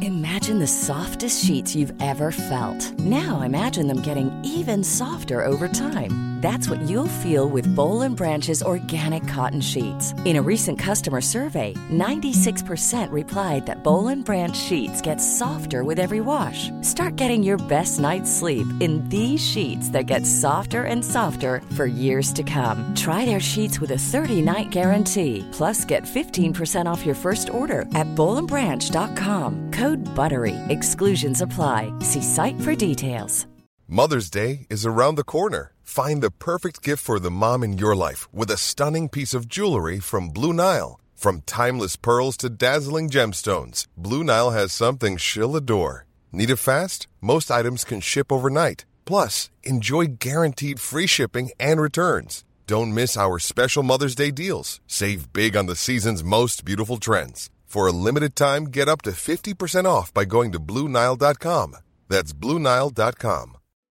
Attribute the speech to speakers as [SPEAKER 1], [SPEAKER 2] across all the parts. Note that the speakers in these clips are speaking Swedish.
[SPEAKER 1] Imagine the softest sheets you've ever felt. Now imagine them getting even softer over time. That's what you'll feel with Boll & Branch's organic cotton sheets. In a recent customer survey, 96% replied that Boll & Branch sheets get softer with every wash. Start getting your best night's sleep in these sheets that get softer and softer for years to come. Try their sheets with a 30-night guarantee. Plus, get 15% off your first order at bollandbranch.com. Code BUTTERY. Exclusions apply. See site for details.
[SPEAKER 2] Mother's Day is around the corner. Find the perfect gift for the mom in your life with a stunning piece of jewelry from Blue Nile. From timeless pearls to dazzling gemstones, Blue Nile has something she'll adore. Need it fast? Most items can ship overnight. Plus, enjoy guaranteed free shipping and returns. Don't miss our special Mother's Day deals. Save big on the season's most beautiful trends. For a limited time, get up to 50% off by going to BlueNile.com. That's BlueNile.com.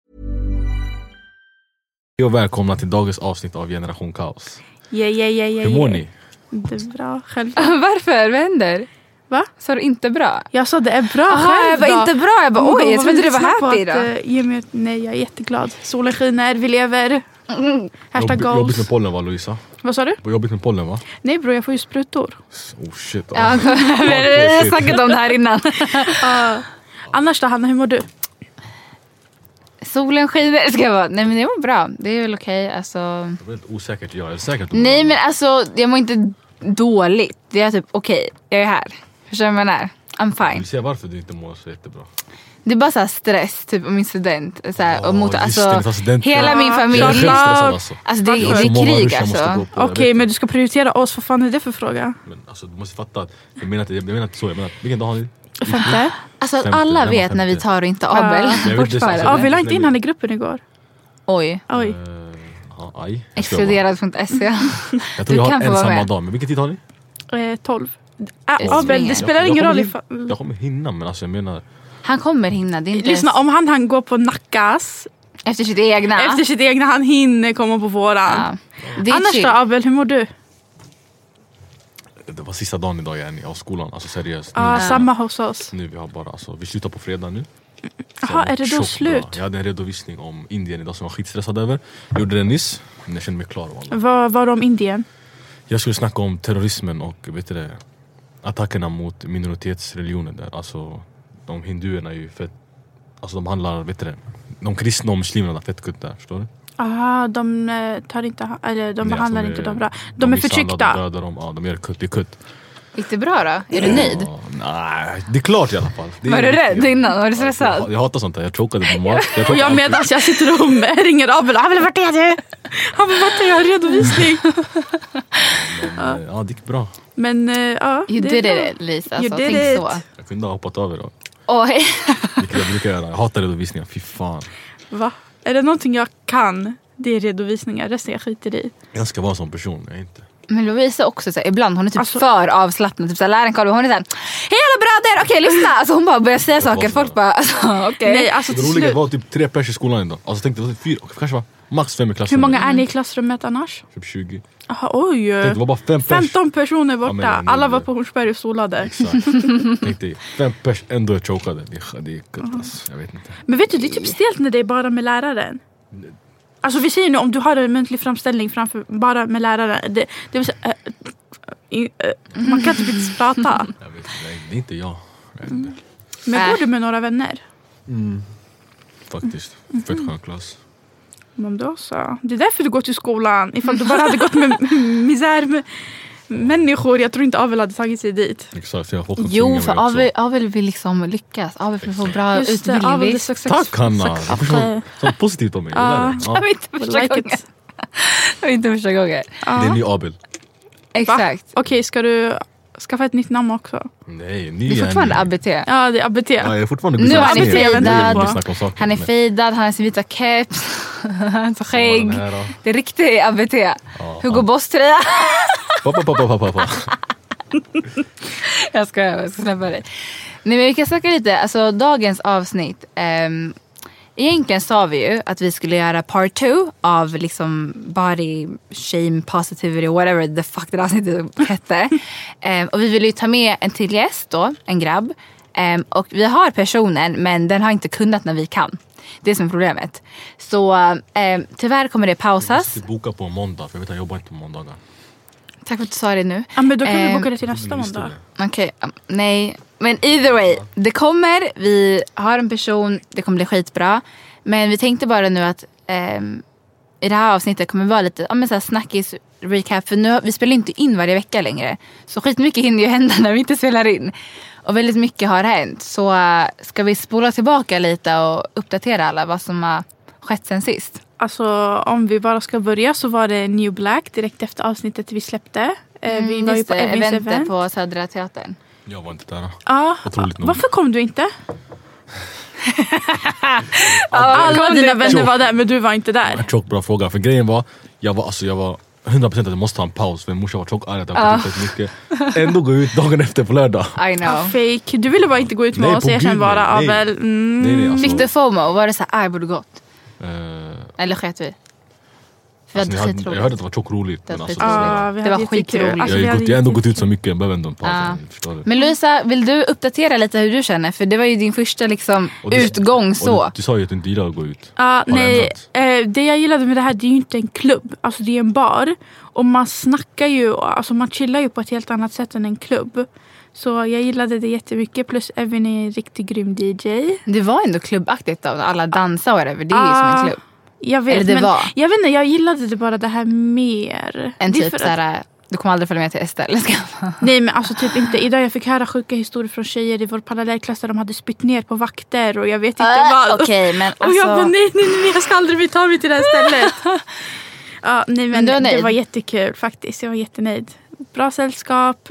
[SPEAKER 3] Och välkomna till dagens avsnitt av Generation Kaos.
[SPEAKER 4] Hur
[SPEAKER 3] mår ni?
[SPEAKER 4] Inte bra själv.
[SPEAKER 5] Varför? Vad händer?
[SPEAKER 4] Va?
[SPEAKER 5] Sa du inte bra?
[SPEAKER 4] Jag sa det är bra själv.
[SPEAKER 5] Jag var inte bra. Jag bara, oj, jag trodde du var happy då.
[SPEAKER 4] Nej, jag är jätteglad. Solen skiner, vi lever. Hashtag goals.
[SPEAKER 3] Jobbigt med pollen va, Louisa?
[SPEAKER 4] Vad sa du?
[SPEAKER 3] Jobbigt med pollen va?
[SPEAKER 4] Nej bro, jag får ju sprutor.
[SPEAKER 3] Oh shit.
[SPEAKER 5] Vi har snackat om det här innan.
[SPEAKER 4] Annars då, Hanna, hur mår du?
[SPEAKER 5] Solen skiner. Ska jag vara? Nej men det mår bra. Det är väl okej. Alltså...
[SPEAKER 3] Det är väldigt osäkert. Jag är säkert.
[SPEAKER 5] Nej men alltså, jag mår inte dåligt. Det är typ okej. Jag är här. Förstår du vad jag menar? I'm fine.
[SPEAKER 3] Vi ser varför du inte mår så jättebra.
[SPEAKER 5] Det är bara så här stress typ om min student så här, och mot
[SPEAKER 3] just
[SPEAKER 5] alltså hela min familj.
[SPEAKER 3] Jag är stressad alltså.
[SPEAKER 5] Alltså det är krig alltså.
[SPEAKER 4] Okej, men du ska prioritera oss. Vad fan är det för fråga?
[SPEAKER 3] Men alltså du måste fatta att jag menar inte så. Jag menar vilken dag har ni?
[SPEAKER 4] Femte?
[SPEAKER 5] Alltså att alla vet när vi tar inte Abel.
[SPEAKER 4] Vi la inte in han i gruppen igår.
[SPEAKER 5] Oj.
[SPEAKER 4] Aj.
[SPEAKER 5] Exkluderad.se.
[SPEAKER 3] Jag tror jag har en samma dag. Men vilken tid har ni?
[SPEAKER 4] 12. Abel, det spelar ingen roll.
[SPEAKER 3] Jag kommer hinna, men alltså jag menar...
[SPEAKER 5] Han kommer hinna. Det är inte
[SPEAKER 4] lyssna, om han går på Nackas
[SPEAKER 5] efter sitt egna,
[SPEAKER 4] han hinner komma på våran. Ja. Annars då, Abel, hur mår du?
[SPEAKER 3] Det var sista dagen idag igen av skolan, alltså seriöst.
[SPEAKER 4] Samma hos oss.
[SPEAKER 3] Nu vi har bara, alltså, vi slutar på fredag nu.
[SPEAKER 4] Jaha, är det då slut?
[SPEAKER 3] Jag hade en redovisning om Indien idag som jag var skitstressad över. Jag gjorde det nyss, men jag kände mig klar.
[SPEAKER 4] Vad var det om Indien?
[SPEAKER 3] Jag skulle snacka om terrorismen och vet du det, attackerna mot minoritetsreligioner där. Alltså de hinduerna är ju fett, alltså de handlar, vet du det, de kristna och muslimerna fett kutt där, förstår du?
[SPEAKER 4] De tar inte, eller de behandlar inte dem bra. De är förtryckta.
[SPEAKER 3] De dödar dem, de gör kutt, det är kutt.
[SPEAKER 5] Gick det bra då? Är du nöjd?
[SPEAKER 3] Nej, det är klart i alla fall.
[SPEAKER 5] Var du rädd innan? Var du stressad?
[SPEAKER 3] Jag hatar sånt där, jag chokade på mat.
[SPEAKER 4] Och jag medan jag sitter och ringer Abel. Abel, vart är du? Han bara, vart är jag? Redovisning.
[SPEAKER 3] Ja, det gick bra.
[SPEAKER 4] Men ja.
[SPEAKER 5] You did it, Lisa.
[SPEAKER 4] You did
[SPEAKER 5] it. Så.
[SPEAKER 3] Jag kunde ha hoppat över då.
[SPEAKER 5] Oj.
[SPEAKER 3] Vilket jag brukar göra. Jag hatar redovisningar, fy fan.
[SPEAKER 4] Va? Är det någonting jag kan? Det är redovisningar, resten jag skiter i.
[SPEAKER 3] Jag ska vara en sån person, jag är inte.
[SPEAKER 5] Men Lovisa också så här, ibland hon är typ för avslappnad, typ så här, läraren Karl, hon är så här: hej alla bröder, okej lyssna. Alltså hon bara börjar säga saker, folk bara alltså okej.
[SPEAKER 4] Nej, alltså
[SPEAKER 3] det roliga var typ 3 pers i skolan idag. Alltså tänkte det 4, kanske var max 5 i klassrummet.
[SPEAKER 4] Hur många är ni i klassrummet annars?
[SPEAKER 3] Typ 20.
[SPEAKER 4] Aha, oj.
[SPEAKER 3] Det var bara 5 pers.
[SPEAKER 4] 15 personer borta. Ja, alla var på Hornsberg och solade.
[SPEAKER 3] Exakt. Tänkte 5 pers ändå är chokade. Det är gott alltså. Jag vet inte.
[SPEAKER 4] Men vet du, det är typ stelt när det är bara med läraren. Alltså vi säger nu, om du har en muntlig framställning framför bara med läraren, det vill säga, man kan typ inte prata.
[SPEAKER 3] Jag vet inte, det är inte jag.
[SPEAKER 4] Men går du med några vänner?
[SPEAKER 3] Faktiskt, fett skön klass.
[SPEAKER 4] Men då så. Det är därför du går till skolan. Ifall du bara hade gått med misär människor, jag tror inte Abel hade tagit sig dit.
[SPEAKER 3] Exakt,
[SPEAKER 5] jo, för Abel vill liksom lyckas. Abel vill få bra utbildning.
[SPEAKER 3] Tack Hanna, så positivt om mig.
[SPEAKER 5] Jag vet inte första gången. Jag vet inte första gången.
[SPEAKER 3] Det är ny Abel.
[SPEAKER 5] Exakt.
[SPEAKER 4] Okej, ska du skaffa ett nytt namn också?
[SPEAKER 3] Nej,
[SPEAKER 5] det är fortfarande ABT.
[SPEAKER 4] Ja, det är ABT.
[SPEAKER 3] Ja, jag är fortfarande
[SPEAKER 5] nu är han fejdad. Han är fejdad, han har sin vita keps. Han har skägg. Det är riktigt ABT. Hugo Boss-tröja.
[SPEAKER 3] Pappa.
[SPEAKER 5] Jag ska släppa dig. Nej, men vi kan snacka lite. Alltså dagens avsnitt. Egentligen sa vi ju att vi skulle göra part 2 av liksom body shame positivity, whatever the fuck det avsnittet hette. Och vi ville ju ta med en till gäst då, en grabb. Och vi har personen, men den har inte kunnat när vi kan. Det är som problemet. Så tyvärr kommer det pausas.
[SPEAKER 3] Jag måste boka på måndag, för jag vet att jag jobbar inte på måndagar.
[SPEAKER 5] Tack för att du sa det nu.
[SPEAKER 4] Ja, men då kan vi boka det till nästa måndag.
[SPEAKER 5] Okej, nej. Men either way, det kommer. Vi har en person, det kommer bli skitbra. Men vi tänkte bara nu att i det här avsnittet kommer vara lite så här snackis recap. För nu, vi spelar inte in varje vecka längre. Så skitmycket hinner ju hända när vi inte spelar in. Och väldigt mycket har hänt. Så ska vi spola tillbaka lite och uppdatera alla vad som har skett sen sist.
[SPEAKER 4] Alltså om vi bara ska börja så var det New Black direkt efter avsnittet vi släppte. Vi var ju på
[SPEAKER 5] eventet på Södra Teatern.
[SPEAKER 3] Jag var inte där.
[SPEAKER 4] Ja, varför kom du inte? Alla dina vänner var där, men du var inte där.
[SPEAKER 3] En tjock bra fråga, för grejen var jag var 100% att jag måste ha en paus, för morsan var tjock arg att jag har fått mycket. Ändå gå ut dagen efter på lördag.
[SPEAKER 5] I know.
[SPEAKER 4] Fake. Du ville bara inte gå ut med oss, jag känner bara Abel.
[SPEAKER 3] Nej, alltså.
[SPEAKER 5] Fick du FOMO? Var det så här, borde gått? Eller sket vi?
[SPEAKER 3] Alltså, jag hörde att det var tjock roligt.
[SPEAKER 5] Det
[SPEAKER 3] var
[SPEAKER 5] skitroligt.
[SPEAKER 3] Alltså, jag har ändå gått ut så mycket, jag behöver ändå en paus.
[SPEAKER 5] Men Louisa, vill du uppdatera lite hur du känner? För det var ju din första utgång så.
[SPEAKER 3] Du sa ju att du inte gillade att gå ut.
[SPEAKER 4] Nej, det jag gillade med det här, det är ju inte en klubb. Alltså det är en bar. Och man snackar ju, alltså man chillar ju på ett helt annat sätt än en klubb. Så jag gillade det jättemycket. Plus Evin är en riktigt grym DJ.
[SPEAKER 5] Det var ändå klubbaktigt då. Alla dansar och det. Det är ju som en klubb.
[SPEAKER 4] Jag vet,
[SPEAKER 5] eller det var.
[SPEAKER 4] Jag vet inte, jag gillade det bara det här mer.
[SPEAKER 5] En typ såhär, du kommer aldrig följa med till Estelle.
[SPEAKER 4] Nej, men alltså typ inte. Idag jag fick höra sjuka historier från tjejer i vår parallellklass där de hade spytt ner på vakter och jag vet inte vad.
[SPEAKER 5] Okej, men alltså...
[SPEAKER 4] Och jag bara nej, jag ska aldrig ta mig till det här stället. Nej, men det var jättekul faktiskt. Jag var jättenöjd. Bra sällskap.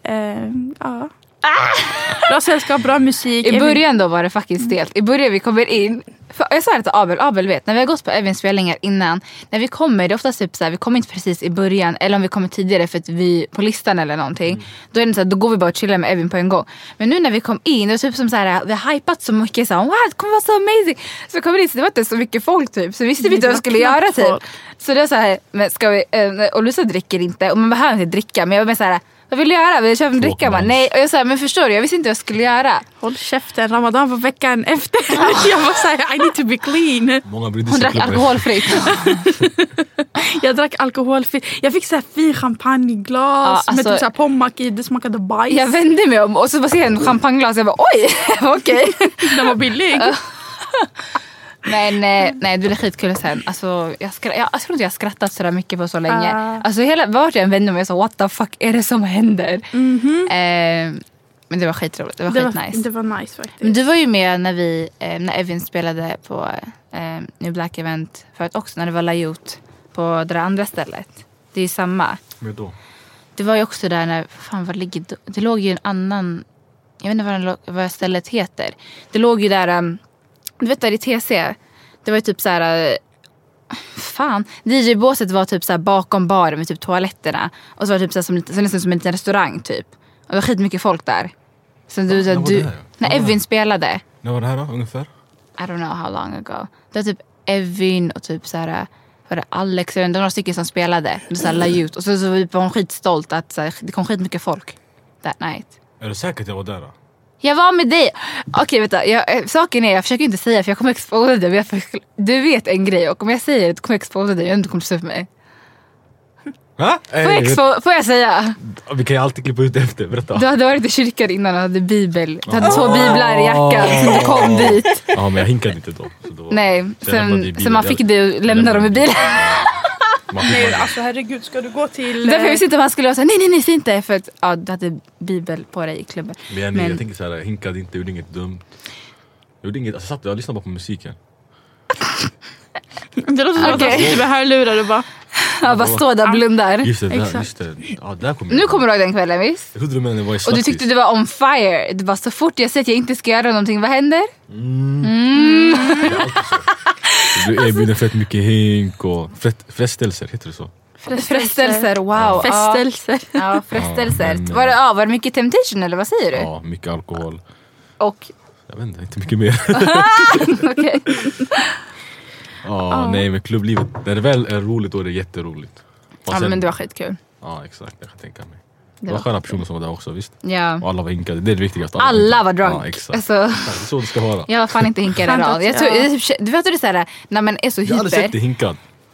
[SPEAKER 4] Bra sällskap, bra musik.
[SPEAKER 5] I början då var det fucking stelt. I början vi kommer in. Jag sa det till Abel vet, när vi har gått på Evins spelningar innan, när vi kommer, det är oftast typ så här, vi kommer inte precis i början, eller om vi kommer tidigare för att vi på listan eller någonting, då är det så här, då går vi bara och chillar med Evin på en gång. Men nu när vi kom in, det var typ som så här, vi har hypat så mycket, så här, wow, det kommer vara så amazing. Så vi kommer in, så det var inte så mycket folk typ, så visste vi inte vad vi skulle göra typ. Så det var så här, men ska vi, och Lucia dricker inte, och man behöver inte dricka, men jag var med så här, vad vill du göra? Vill du köpa en dricka? Nej. Och jag sa, men förstår du? Jag visste inte vad jag skulle göra.
[SPEAKER 4] Håll käften, Ramadan var veckan efter. Jag var såhär, I need to be clean.
[SPEAKER 5] Hon drack alkoholfritt.
[SPEAKER 4] Jag drack alkoholfritt. Jag fick såhär fin champagneglas med typ såhär pommac i, det smakade bajs.
[SPEAKER 5] Jag vände mig om och så var jag en champagneglas. Jag bara, oj, okej.
[SPEAKER 4] Den var billig.
[SPEAKER 5] Men nej, det blev skitkul sen. Alltså, jag tror inte jag skrattat så där mycket på så länge. Alltså vart jag än vände mig så what the fuck är det som händer? Men det var skitroligt. Det var skitnice.
[SPEAKER 4] Det var nice faktiskt.
[SPEAKER 5] Men du var ju med när Evin spelade på New Black event förut också, när det var layout på det andra stället. Det är ju samma.
[SPEAKER 3] Men då?
[SPEAKER 5] Det var ju också där när, fan vad ligger det låg ju en annan, jag vet inte vad stället heter. Det låg ju där, du vet där i TC, det var ju typ så här, fan, DJ-båset var typ så här bakom baren med typ toaletterna, och så var det typ så här nästan som en liten restaurang typ. Och det var skitmycket folk där. Så när Evin spelade.
[SPEAKER 3] När var det här då, ungefär?
[SPEAKER 5] I don't know how long ago. Det var typ Evin och typ så här, var det Alex, det var några stycken som spelade. Det så här la ut, och så var hon skitstolt att så här, det kom skitmycket folk that night.
[SPEAKER 3] Är du säker att jag var där då?
[SPEAKER 5] Jag var med dig. Okej, vänta. Saken är, jag försöker inte säga för jag kommer exposa dig. Du vet en grej, och om jag säger det, du kommer exposa dig. Jag inte kommer se för mig. Får jag säga?
[SPEAKER 3] Vi kan ju alltid klippa ut efter, berätta.
[SPEAKER 5] Du hade varit i kyrkan innan och hade bibel. Du hade 2 biblar i jackan så du kom dit.
[SPEAKER 3] Ja, men jag hinkade inte då.
[SPEAKER 5] Nej, så man fick det och lämna dem i bilen.
[SPEAKER 4] Nej, alltså herregud, ska du gå till...
[SPEAKER 5] Därför visste inte om han skulle säga nej, säg inte. För att du hade bibel på dig i klubben.
[SPEAKER 3] Men jag tänker så här, jag hinkade inte, gjorde inget dumt. Jag gjorde inget, alltså jag lyssnade bara på musiken.
[SPEAKER 4] Det låter som att du sitter med hörlurar och bara...
[SPEAKER 5] Ja, bara stå där och blundar.
[SPEAKER 3] Just det. Ja, där kommer
[SPEAKER 5] nu kommer du ihåg den kvällen, visst?
[SPEAKER 3] Jag trodde du menade det var i
[SPEAKER 5] och du tyckte du var on fire. Det var så fort jag säger att jag inte ska göra någonting, vad händer?
[SPEAKER 3] Du erbjuder fett mycket hink och frestelser, heter det så?
[SPEAKER 5] Frestelser, wow.
[SPEAKER 4] Festelser.
[SPEAKER 5] Ja, frestelser. Var det mycket temptation eller vad säger du?
[SPEAKER 3] Ja, mycket alkohol.
[SPEAKER 5] Och?
[SPEAKER 3] Jag vet inte mycket mer.
[SPEAKER 5] Okej.
[SPEAKER 3] Nej, men klubblivet, när det väl är roligt då är det jätteroligt.
[SPEAKER 5] Ja, men det var skitkul.
[SPEAKER 3] Ja, exakt, jag kan tänka mig. Det var sköna personer som var där också, visst?
[SPEAKER 5] Ja.
[SPEAKER 3] Och alla var hinkade, det är det viktigaste.
[SPEAKER 5] Alla var drunk.
[SPEAKER 3] Ja, exakt.
[SPEAKER 5] Alltså,
[SPEAKER 3] Det är så det ska vara.
[SPEAKER 5] jag var fan inte hinkad idag. Jag tror, du vet hur det är såhär, när man är så
[SPEAKER 3] Jag har aldrig sett
[SPEAKER 5] hyper.
[SPEAKER 3] dig hinkad.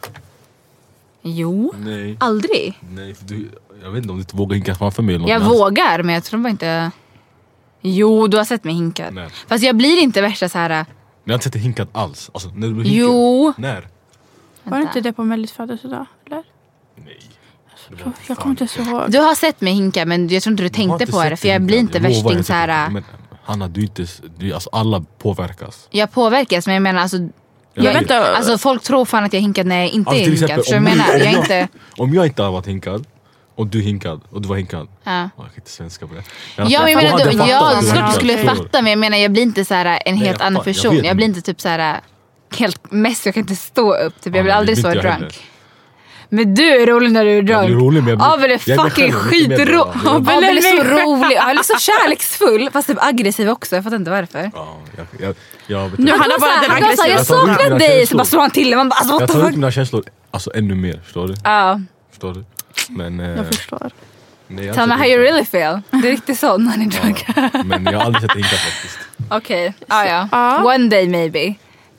[SPEAKER 5] Jo,
[SPEAKER 3] Nej.
[SPEAKER 5] aldrig.
[SPEAKER 3] Nej, för jag vet inte om du inte vågar hinka framför mig eller något.
[SPEAKER 5] Jag
[SPEAKER 3] men
[SPEAKER 5] vågar, men jag tror bara inte... Jo, du har sett mig hinkad.
[SPEAKER 3] Nej.
[SPEAKER 5] Fast jag blir inte värsta så här.
[SPEAKER 3] Jag har inte sett dig hinkad alls. Alltså, när du blev hinkad.
[SPEAKER 5] Jo.
[SPEAKER 3] När?
[SPEAKER 4] Var det inte det på Mellis födelsedag? Eller?
[SPEAKER 3] Nej.
[SPEAKER 4] Jag kommer inte så ihåg.
[SPEAKER 5] Du har sett mig hinka, men jag tror inte du tänkte på det. För jag blir inte värsting så här.
[SPEAKER 3] Men Hanna, alltså alla påverkas.
[SPEAKER 5] Jag påverkas, men jag menar alltså... Alltså folk tror fan att jag hinkad när jag inte är hinkad. Så jag menar, jag inte...
[SPEAKER 3] Om jag inte har varit hinkad och du hinkad och du var hinkad.
[SPEAKER 5] Ja.
[SPEAKER 3] Jag kan inte svenska på det.
[SPEAKER 5] Ja, men jag menar, jag
[SPEAKER 3] skulle
[SPEAKER 5] skulle fatta, men jag menar, jag blir inte så här en helt annan person. Jag blir inte typ så här helt mest, jag kan inte stå upp. Typ. Jag blir aldrig så drunk. Men du är rolig när du är drunk. Abel är fucking skitrolig. Abel är så rolig. Han är så kärleksfull, fast typ aggressiv också. Jag fattar inte varför.
[SPEAKER 3] Nu
[SPEAKER 5] han har bara den aggressiva. Jag saknar dig, så bara slår han till. Man bara, alltså,
[SPEAKER 3] jag tar ut mina känslor ännu mer, förstår du?
[SPEAKER 5] Ja.
[SPEAKER 3] Förstår du? Men,
[SPEAKER 4] jag förstår.
[SPEAKER 5] Tell me how you really feel. Det är riktigt så när ni drunk.
[SPEAKER 3] Men jag har aldrig sett det hinka faktiskt.
[SPEAKER 5] Okej, ja. One day maybe.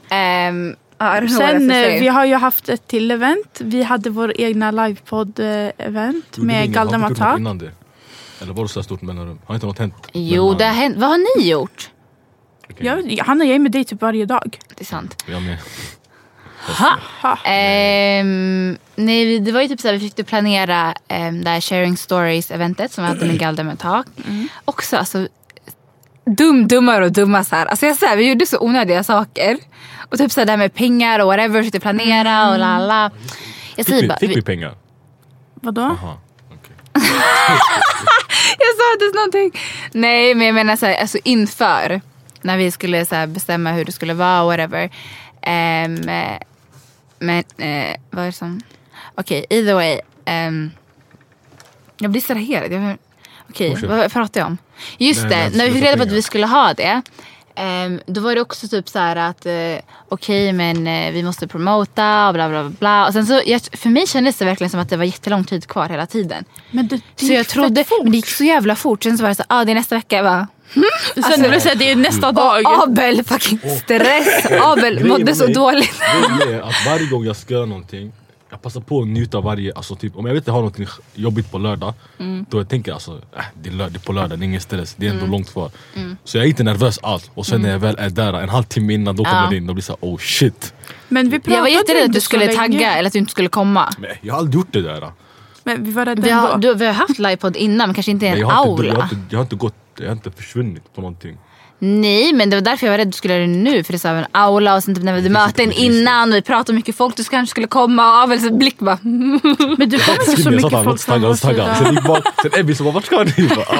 [SPEAKER 4] Sen vi har ju haft ett till event. Vi hade vår egna livepodd-event med Galdem Attack.
[SPEAKER 3] Eller var det så stort mellanrum? Har inte något hänt?
[SPEAKER 5] Jo, det har hänt. Vad har ni gjort?
[SPEAKER 4] Okay. Han och jag är med dig typ varje dag.
[SPEAKER 5] Det är sant.
[SPEAKER 3] Jag med.
[SPEAKER 5] Nej, det var ju typ så här, vi fick planera det här Sharing Stories-eventet som vi hade med Galdem Attack. Också alltså dummare och dumma så här. Alltså jag säger, vi gjorde så onödiga saker. Och typ så här, det här med pengar och whatever, försökte planera och lala.
[SPEAKER 3] Fick vi pengar?
[SPEAKER 4] Vadå?
[SPEAKER 3] Aha, okay.
[SPEAKER 5] Jag sa inte någonting. Nej, men jag menar så här, alltså inför när vi skulle så här, bestämma hur det skulle vara och whatever. Men vad är det som... Okej, either way. Jag blir distraherad. Okej, vad pratar jag om? Just det, när vi fick reda på att vi skulle ha det. Då var det också typ så här att okej, men vi måste promota och bla bla bla. Och sen så, för mig kändes det verkligen som att det var jättelång tid kvar hela tiden.
[SPEAKER 4] Men det
[SPEAKER 5] så jag trodde, men det gick så jävla fort. Sen så var det så, det är nästa vecka, va?
[SPEAKER 4] Sen det vill säga, det är nästa dag.
[SPEAKER 5] Abel, fucking stress. Abel mådde så dåligt.
[SPEAKER 3] Det är att varje gång jag ska göra någonting, jag passar på att njuta varje, alltså typ, om jag vet att jag har något jobbigt på lördag, då jag tänker alltså, det är på lördag, det är ingen stress, det är ändå långt kvar. Så jag är inte nervös alls. Och sen när jag väl är där en halvtimme innan, då kommer jag in och blir så oh shit.
[SPEAKER 4] Men vi
[SPEAKER 5] jag var jätterädd att du skulle tagga eller att du inte skulle komma.
[SPEAKER 3] Men jag har aldrig gjort det där.
[SPEAKER 4] Men vi var rädda
[SPEAKER 5] vi har haft livepodd innan, men kanske inte en aula.
[SPEAKER 3] Jag har inte försvunnit på någonting.
[SPEAKER 5] Nej, men det var därför jag var rädd att du skulle göra det nu. För det var en aula och sen typ när vi hade möten innan och vi pratade om mycket folk, du kanske skulle komma och så blick bara.
[SPEAKER 4] Men du kommer inte så mycket folk från vår sida.
[SPEAKER 3] Sen Ebbi så bara, vart ska ni?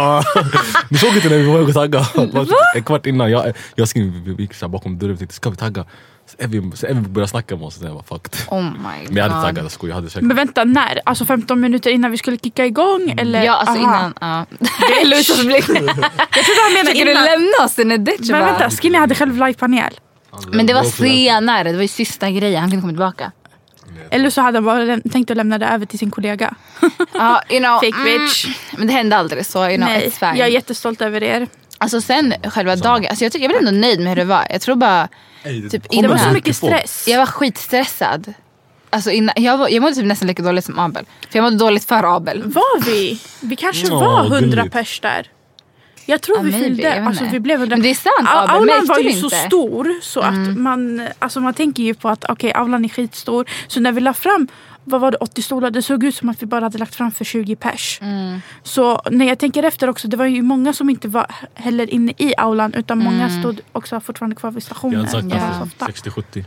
[SPEAKER 3] Du såg inte när vi var och tagga. En kvart innan jag skrev, vi gick bakom dörren och tänkte, ska vi tagga? Så Ebbi började snacka med oss och det var fucked.
[SPEAKER 5] Oh my god.
[SPEAKER 3] Men jag hade taggat, jag hade
[SPEAKER 4] men vänta, när? Alltså 15 minuter innan vi skulle kicka igång? Eller?
[SPEAKER 5] Ja, alltså innan. Det är Lusas blick. Jag trodde han menade innan. Du lämna oss den ditch.
[SPEAKER 4] Men vänta, Skinny hade själv livepanel.
[SPEAKER 5] Men det var senare, det var ju sista grejen, han kunde komma tillbaka.
[SPEAKER 4] Eller så hade han bara tänkt att lämna det över till sin kollega. Fake bitch.
[SPEAKER 5] Men det hände aldrig så,
[SPEAKER 4] nej, jag är jättestolt över er.
[SPEAKER 5] Alltså sen själva dagen, alltså jag var ändå nöjd med hur det var. Jag tror bara
[SPEAKER 4] typ det var så mycket stress.
[SPEAKER 5] Jag var skitstressad. Alltså jag mådde typ nästan lika dåligt som Abel. För jag mådde dåligt för Abel.
[SPEAKER 4] Var vi? Vi kanske var 100 pers där. Jag tror vi fyllde, alltså vi blev 100.
[SPEAKER 5] Men det är sant, Abel.
[SPEAKER 4] Aulan var ju så stor så att man tänker ju på att okej, aulan är skitstor. Så när vi la fram, vad var det, 80 stolar, det såg ut som att vi bara hade lagt fram för 20 pers. Så när jag tänker efter också, det var ju många som inte var heller inne i aulan, utan många stod också fortfarande kvar vid stationen.
[SPEAKER 3] Jag hade sagt 60-70.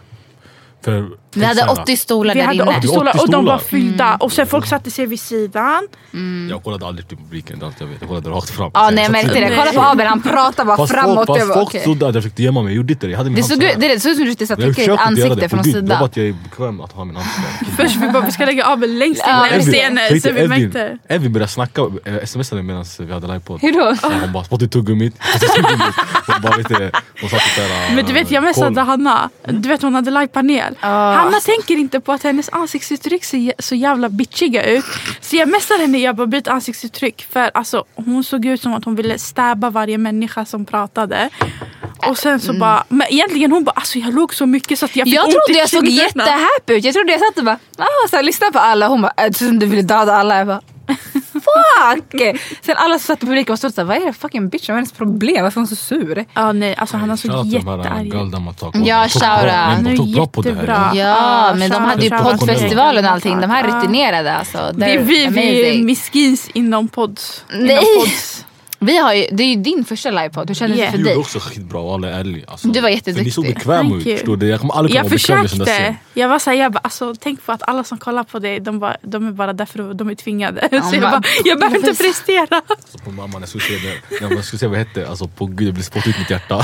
[SPEAKER 5] Vi hade 80 stolar där inne.
[SPEAKER 4] Vi hade 80 stolar och de var fyllda. Och sen folk satte sig vid sidan.
[SPEAKER 3] Jag kollade aldrig till publiken, jag kollade rakt fram.
[SPEAKER 5] Ja, nej, jag märkte det. Kolla på Abel, han pratar bara framåt.
[SPEAKER 3] Fast folk stod där, jag försökte gömma mig, jag gjorde inte det. Jag hade min hand
[SPEAKER 5] det såg ut som du satt och ditt ansikte från sidan.
[SPEAKER 3] Det var att jag är bekväm att ha min hand där.
[SPEAKER 4] Först vi ska lägga Abel längst in på scenen. Så vi märkte.
[SPEAKER 3] Evin började snacka, smsade medan vi hade live på.
[SPEAKER 5] Hur då?
[SPEAKER 3] Hon bara, spott i tuggummit. Hon bara, vet det. Hon satt där.
[SPEAKER 4] Men du vet, jag messade Hanna. Du vet, hon hade livepanel. Hanna tänker inte på att hennes ansiktsuttryck ser så jävla bitchiga ut. Så jag messade henne, jag bara byt ansiktsuttryck. För alltså, hon såg ut som att hon ville stäba varje människa som pratade. Och sen så bara, men egentligen hon bara, alltså jag låg så mycket så att jag fick ont i
[SPEAKER 5] trodde jag såg
[SPEAKER 4] kinderna.
[SPEAKER 5] jättehappy ut. Jag trodde jag satt och bara, så här, lyssna på alla. Hon bara, som du ville döda alla. Jag bara, fuck. Sen alla som satt på publiken och stod såhär, vad är det fucking bitch? Vad är hennes problem? Varför är hon så sur?
[SPEAKER 4] Ja nej, alltså han såg jättearg.
[SPEAKER 5] Ja, Shaura.
[SPEAKER 3] De tog bra på det här.
[SPEAKER 5] Ja, men de hade ju poddfestivalen och allting. De här rutinerade alltså.
[SPEAKER 4] Vi är miskins inom pods.
[SPEAKER 5] Nej. Vi har ju, det är ju din första livepodd. Hur kändes det för
[SPEAKER 3] Du
[SPEAKER 5] dig?
[SPEAKER 3] gjorde också skitbra, alla är ärlig alltså.
[SPEAKER 5] Du var jätteduktig.
[SPEAKER 3] Ni såg bekväm ut, förstår du? Jag kommer aldrig komma bekväm med sån där scen.
[SPEAKER 4] Jag var såhär, jag bara, alltså tänk på att alla som kollar på dig, de är bara därför de är tvingade. Så jag behöver inte prestera.
[SPEAKER 3] Så på mamma, när jag skulle se det, jag skulle se vad det hette, alltså på gud, jag blev spott ut mitt hjärta.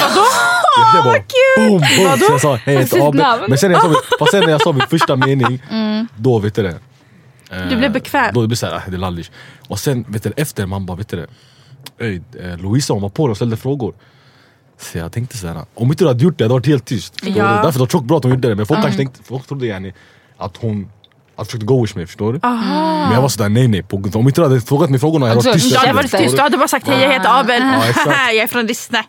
[SPEAKER 4] Vad kul!
[SPEAKER 3] Boom, boom. Så jag sa, hej, jag heter Abel. Men sen när jag sa min första mening, då vet du det.
[SPEAKER 4] Du blev bekväm.
[SPEAKER 3] Då det blev såhär, det är lallish. Och sen, vet du, efter man bara, vet du det, Louisa hon var på och ställde frågor. Så jag tänkte så här, om inte du hade gjort det hade varit helt tyst.
[SPEAKER 4] Ja.
[SPEAKER 3] Därför det var tjockt bra att hon gjorde det. Men folk kanske tänkte, folk trodde gärna att hon försökte go with mig, förstår du? Men jag var sådär, nej, om inte du hade frågat mig frågorna, jag hade varit tyst.
[SPEAKER 4] Jag hade varit tyst, du hade bara sagt, hej jag heter Abel. Jag är från Rissne.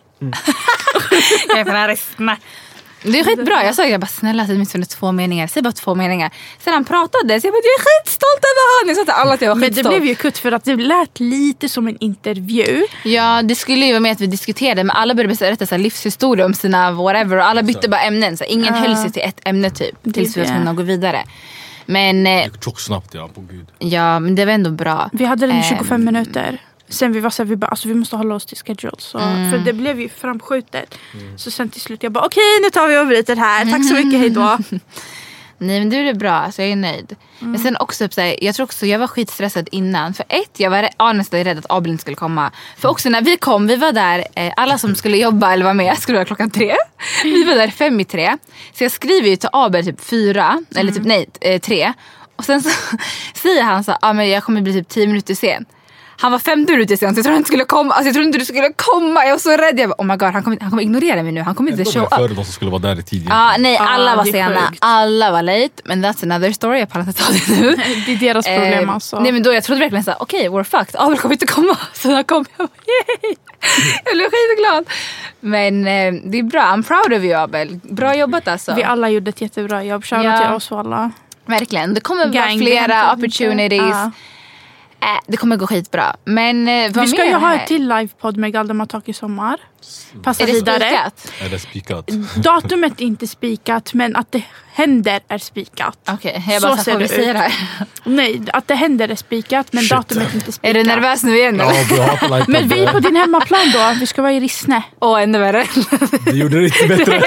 [SPEAKER 4] Jag är från Rissne.
[SPEAKER 5] Det är skitbra. Jag bara, snälla, säg mitt för 2 meningar. Säg bara 2 meningar. Sen han pratade, så jag bara, jag är skitstolt över honom. Jag sa till alla att jag var skitstolt.
[SPEAKER 4] Men det blev ju kutt för att det lät lite som en intervju.
[SPEAKER 5] Ja, det skulle ju vara med att vi diskuterade. Men alla började berätta så här livshistoria om sina whatever. Och alla bytte bara ämnen. Så ingen höll sig till ett ämne typ. Tills vi var tvungna att gå vidare. Men
[SPEAKER 3] det gick tjockt snabbt, ja, på gud.
[SPEAKER 5] Ja, men det var ändå bra.
[SPEAKER 4] Vi hade den i 25 minuter. Sen vi var så här, vi bara, alltså vi måste hålla oss till schedule. Så, för det blev ju framskjutet. Så sen till slut jag bara, okej, nu tar vi och bryter här. Tack så mycket, hejdå.
[SPEAKER 5] Nej, men det är bra, alltså jag är nöjd. Men sen också, jag tror också jag var skitstressad innan. För jag var nästan rädd att Abel inte skulle komma. För också när vi kom, vi var där, alla som skulle jobba eller vara med skulle vara 3:00. Vi var där 2:55. Så jag skriver ju till Abel typ 4, eller typ 3. Och sen så säger han så, men jag kommer bli typ 10 minuter sen. Han var 5 minuter sen, så jag trodde inte skulle komma. Alltså jag trodde inte du skulle komma. Jag var så rädd. Jag bara, oh my god, han kommer ignorera mig nu. Han kommer inte show up.
[SPEAKER 3] Före de som skulle vara där i tid.
[SPEAKER 5] Nej, alla var sena. Alla var late. Men that's another story. Jag pallar inte ta det nu.
[SPEAKER 4] Det är deras problem alltså.
[SPEAKER 5] Nej, men då jag trodde verkligen så här, okej, we're fucked. Abel kommer inte komma. Så när kom jag bara, yay! Jag blev skitglad. Men det är bra. I'm proud of you, Abel. Bra jobbat alltså.
[SPEAKER 4] Vi alla gjorde ett jättebra jobb. Shoutout till oss alla.
[SPEAKER 5] Verkligen. Det kommer vara flera opportunities. Det kommer gå skitbra. Men
[SPEAKER 4] vi ska ju ha ett till livepodd med Galdematak i sommar. Passa vidare.
[SPEAKER 3] Är det spikat?
[SPEAKER 4] Datumet är inte spikat, men att det händer är spikat.
[SPEAKER 5] Okej, jag bara så får vi säga det här.
[SPEAKER 4] Nej, att det händer är spikat, men datumet är inte spikat.
[SPEAKER 5] Är du nervös nu igen?
[SPEAKER 3] Ja,
[SPEAKER 4] men vi är på din hemmaplan då. Vi ska vara i Rissne.
[SPEAKER 5] Ännu värre.
[SPEAKER 3] Det gjorde det inte bättre.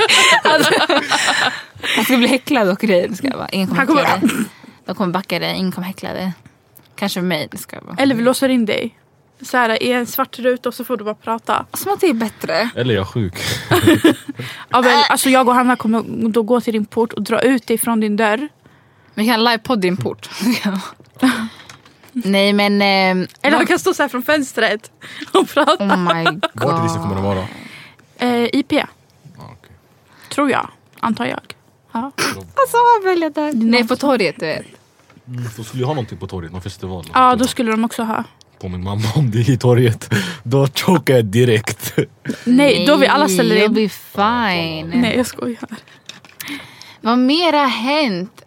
[SPEAKER 5] Han ska bli häcklad och grejer. Ingen kommer häckla dig. De kommer backa dig, ingen kommer häckla dig. Kanske för mig, det ska vara.
[SPEAKER 4] Eller vi låser in dig så här, i en svart ruta och så får du bara prata.
[SPEAKER 5] Som att det är bättre.
[SPEAKER 3] Eller jag är sjuk.
[SPEAKER 4] Alltså jag och Hanna kommer då gå till din port och dra ut dig från din dörr.
[SPEAKER 5] Vi kan live på din port. Nej, men
[SPEAKER 4] eller vi kan stå så här från fönstret och prata.
[SPEAKER 5] Oh my god.
[SPEAKER 3] Vart i Rissne kommer det vara?
[SPEAKER 4] IP.
[SPEAKER 3] Okay.
[SPEAKER 4] Tror jag, antar jag. Ja.
[SPEAKER 5] Alltså, välja där. Nej, på torget, du vet.
[SPEAKER 3] Då skulle jag ha någonting på torget, någon festival.
[SPEAKER 4] Ja, då skulle de också ha.
[SPEAKER 3] På min mamma om det är i torget. Då chokar jag direkt.
[SPEAKER 4] Nej, då vi alla ställer in.
[SPEAKER 5] You'll be fine.
[SPEAKER 4] Nej, jag skojar.
[SPEAKER 5] Vad mer har hänt?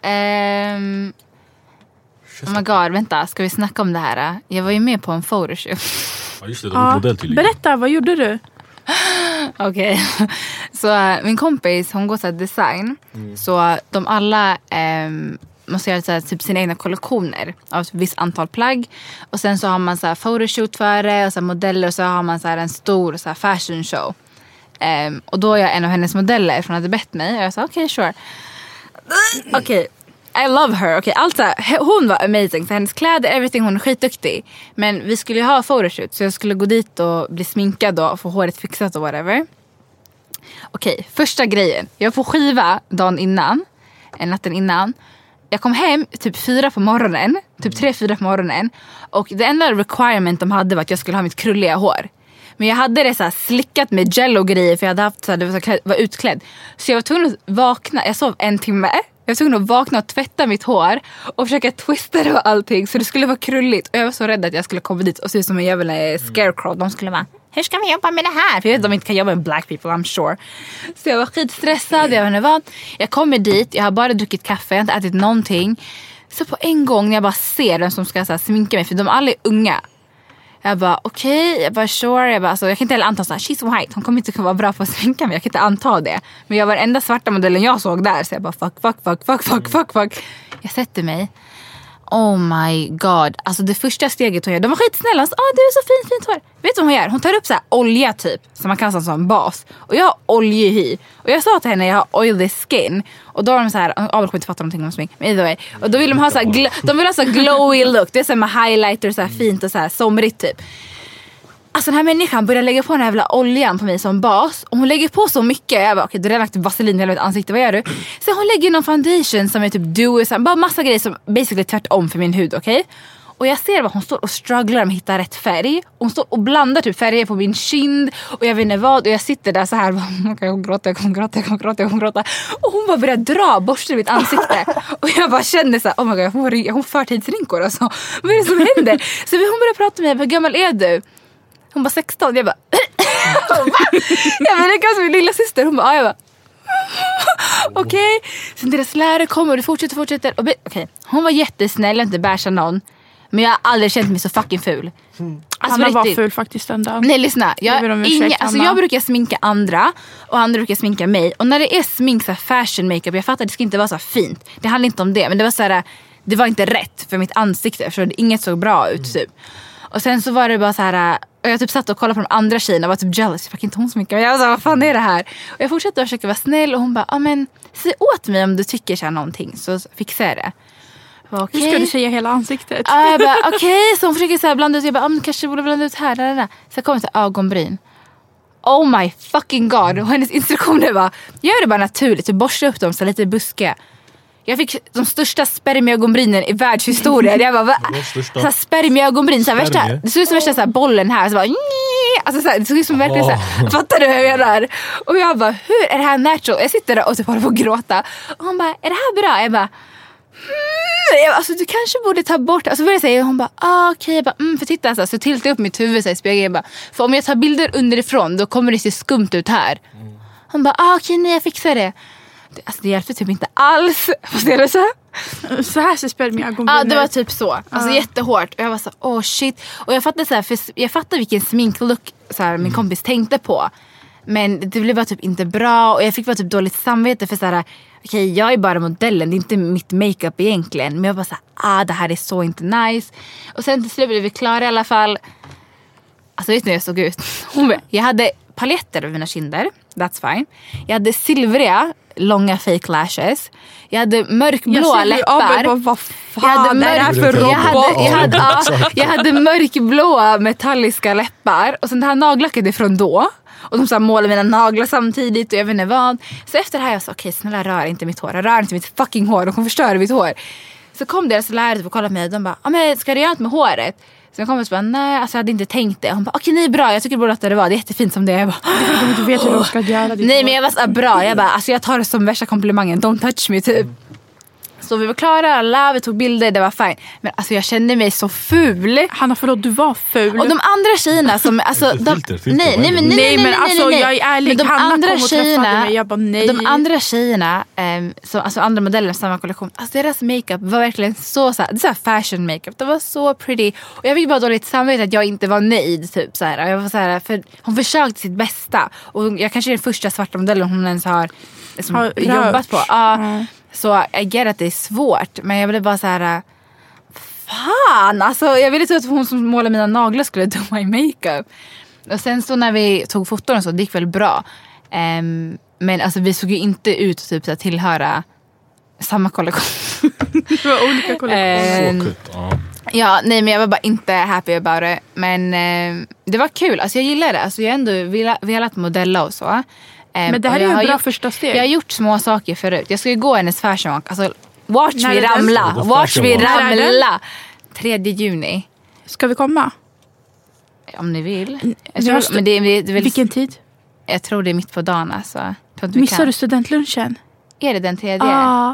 [SPEAKER 5] Oh my god, vänta, ska vi snacka om det här? Jag var ju med på en photoshoot.
[SPEAKER 3] Ja, just det, modell tydligen.
[SPEAKER 4] Berätta, vad gjorde du?
[SPEAKER 5] Okej. Så min kompis, hon går så här design. Så de alla måste göra så här, typ sina egna kollektioner av ett visst antal plagg. Och sen så har man så här photoshoot för det och så här modeller, och så har man så här en stor så här fashion show. Och då är jag en av hennes modeller från hade bett mig. Och jag sa okej, sure. Okej. I love her. Okay, allt så här, hon var amazing. Så hennes kläder, everything, hon är skitduktig. Men vi skulle ju ha photoshoot, så jag skulle gå dit och bli sminkad och få håret fixat och whatever. Okej, första grejen. Jag får skiva dagen innan, natten innan. Jag kom hem typ 4 på morgonen. Typ 3-4 på morgonen. Och det enda requirement de hade var att jag skulle ha mitt krulliga hår. Men jag hade det så här slickat med gel och grejer. För jag hade haft så här, var utklädd. Så jag var tvungen att vakna. Jag sov 1 timme. Jag var tvungen att vakna och tvätta mitt hår. Och försöka twista det och allting. Så det skulle vara krulligt. Och jag var så rädd att jag skulle komma dit och se ut som en jävla scarecrow. De skulle vara, hur ska vi jobba med det här? För jag vet att de inte kan jobba med black people, I'm sure. Så jag var skitstressad. Jag vet inte vad. Jag kommer dit. Jag har bara druckit kaffe. Jag har inte ätit någonting. Så på en gång när jag bara ser den som ska så här, sminka mig. För de alla är unga. Jag bara okej, jag bara sure. Jag kan inte heller anta så här, she's white. Hon kommer inte kunna vara bra på att sminka mig. Jag kan inte anta det. Men jag var den enda svarta modellen jag såg där. Så jag bara fuck. Jag sätter mig. Oh my god. Alltså det första steget hon gör. De var skitsnälla. Du är så fint hår. Vet du vad hon gör? Hon tar upp så här olja typ. Som man kastar som bas. Och jag har oljehy. Och jag sa till henne jag har oily skin. Och då har de så här. Abel kommer inte fatta någonting om smink. Men either way. Och då vill de ha så här. De vill ha så här glowy look. Det är så här med highlighter så här fint och så här somrigt typ. Alltså den här människan börjar lägga på den här jävla oljan på mig som bas. Och hon lägger på så mycket. Jag bara okej, du har lagt vaselin i hela mitt ansikte. Vad gör du? Så hon lägger någon foundation som är typ dewy. Bara massa grejer som basically tvärtom för min hud, okej? Och jag ser vad hon står och strugglar med att hitta rätt färg. Hon står och blandar typ färger på min kind. Och jag vet inte vad. Och jag sitter där så här. Jag gråter. Och hon bara börjar dra borsten i mitt ansikte. Och jag bara känner så här. Oh my god, hon förtidsrinkor alltså. Vad är det som händer? Så hon börjar prata med mig. Hur gammal är du? Hon bara 16. Jag bara jag vet som min lilla syster. Hon bara jag bara okej. Sen deras lärare kommer och det fortsätter. Okej. Hon var jättesnäll, inte bärsa någon. Men jag har aldrig känt mig så fucking ful. Alltså,
[SPEAKER 4] Hanna var ful faktiskt den dagen.
[SPEAKER 5] Nej, lyssna. Jag brukar sminka andra. Och andra brukar sminka mig. Och när det är smink, så här fashion makeup, jag fattar att det ska inte vara så här fint. Det handlar inte om det. Men det var så här, det var inte rätt för mitt ansikte. För inget såg bra ut typ. Och sen så var det bara så här. Och jag typ satt och kollade på de andra tjejerna och var typ jealous. Jag fick inte hon sminka mig. Jag var så här, vad fan är det här? Och jag fortsatte att försöka vara snäll. Och hon bara, men säg åt mig om du tycker så här någonting. Så fixar jag det. Okay.
[SPEAKER 4] Hur ska du säga hela ansiktet?
[SPEAKER 5] Jag bara okej. Så hon försöker så här blanda ut. Jag bara kanske borde blanda ut här. Där. Så kommer till ögonbryn. Oh my fucking god. Och hennes instruktioner var, gör det bara naturligt. Du borstar upp dem så lite buskiga. Jag fick de största spermieögonbrynen i världshistorien. Jag bara, så här spermieögonbryn, så här värsta, det såg ut som värsta så här bollen här, så bara, alltså så här, det såg ut som verkligen så här, fattar du vad jag menar? Och jag bara, hur är det här natural? Jag sitter där och typ håller på att gråta. Och hon bara, är det här bra? Jag bara, alltså du kanske borde ta bort. Alltså började jag säga, hon bara, okej. Jag bara, för titta alltså. Så tilltade jag upp mitt huvud så i spegeln. Jag bara, för om jag tar bilder underifrån, då kommer det se skumt ut här. Hon bara, okej, nej, jag fixar det. Alltså det hjälpte typ inte alls.
[SPEAKER 4] Så här ser spermieögonbrynet.
[SPEAKER 5] Ja, det var typ så. Alltså jättehårt. Och jag var så, shit. Och jag fattade så här, för jag fattade vilken sminklook så här, min kompis tänkte på. Men det blev bara typ inte bra. Och jag fick bara typ dåligt samvete för så här, okej, jag är bara modellen. Det är inte mitt makeup egentligen. Men jag var så här, det här är så inte nice. Och sen till slut blev vi klara i alla fall. Alltså vet ni hur jag såg ut? Jag hade paletter över mina kinder. That's fine. Jag hade silvriga, långa fake lashes. Jag hade mörkblåa läppar.
[SPEAKER 4] Vad fan är det här för robot?
[SPEAKER 5] Jag hade mörkblåa metalliska läppar. Och sen det här naglacket är från då. Och de så här målade mina naglar samtidigt. Och jag vet inte vad. Så efter det här jag sa, okej, snälla rör inte mitt hår. Rör inte mitt fucking hår. De kommer förstöra mitt hår. Så kom deras lärare och kollade på mig. Och de bara, men ska du göra något med håret? Så jag kom och bara, nej, alltså jag hade inte tänkt det. Hon bara, okej, nej, bra, jag tycker bara att det var. Det är jättefint som det är. Jag bara,
[SPEAKER 4] du vet hur de ska göra det.
[SPEAKER 5] Nej, men jag var så bra. Jag bara, alltså jag tar det som värsta komplimangen. Don't touch me, typ. Så vi var klara, alla, vi tog bilder, det var fine. Men alltså jag kände mig så ful.
[SPEAKER 4] Hanna, förlåt, du var ful.
[SPEAKER 5] Och de andra tjejerna som, alltså nej, men
[SPEAKER 4] alltså jag är ärlig.
[SPEAKER 5] Men de
[SPEAKER 4] Hanna
[SPEAKER 5] andra
[SPEAKER 4] kom och
[SPEAKER 5] tjejerna,
[SPEAKER 4] träffade mig, jag bara nej.
[SPEAKER 5] De andra tjejerna, som, alltså andra modeller i samma kollektion, alltså deras makeup var verkligen så här, det är så här fashion makeup. Det var så pretty. Och jag fick bara dåligt samvete att jag inte var nöjd typ så här. Och jag var så här, för hon försökte sitt bästa. Och jag kanske är den första svarta modellen hon ens har jobbat på. Så jag get att det är svårt. Men jag ville bara så här, fan, alltså jag ville tro att hon som målade mina naglar skulle do my makeup. Och sen så när vi tog foton så det gick väl bra. Men alltså vi såg ju inte ut typ att tillhöra samma kollektion.
[SPEAKER 4] Det var olika kollektioner.
[SPEAKER 5] Ja, nej, men jag var bara inte happy about it. Men det var kul, alltså jag gillar det. Alltså jag ändå velat modella och så.
[SPEAKER 4] Men det här är ju en bra första steg.
[SPEAKER 5] Jag har gjort små saker förut. Jag ska ju gå hennes fashion walk. Alltså, watch me ramla. 3 juni.
[SPEAKER 4] Ska vi komma?
[SPEAKER 5] Om ni vill. Jag tror, men det är väl,
[SPEAKER 4] vilken tid?
[SPEAKER 5] Jag tror det är mitt på dagen. Alltså.
[SPEAKER 4] Missar du studentlunchen?
[SPEAKER 5] Är det den 3:e?
[SPEAKER 4] Ja.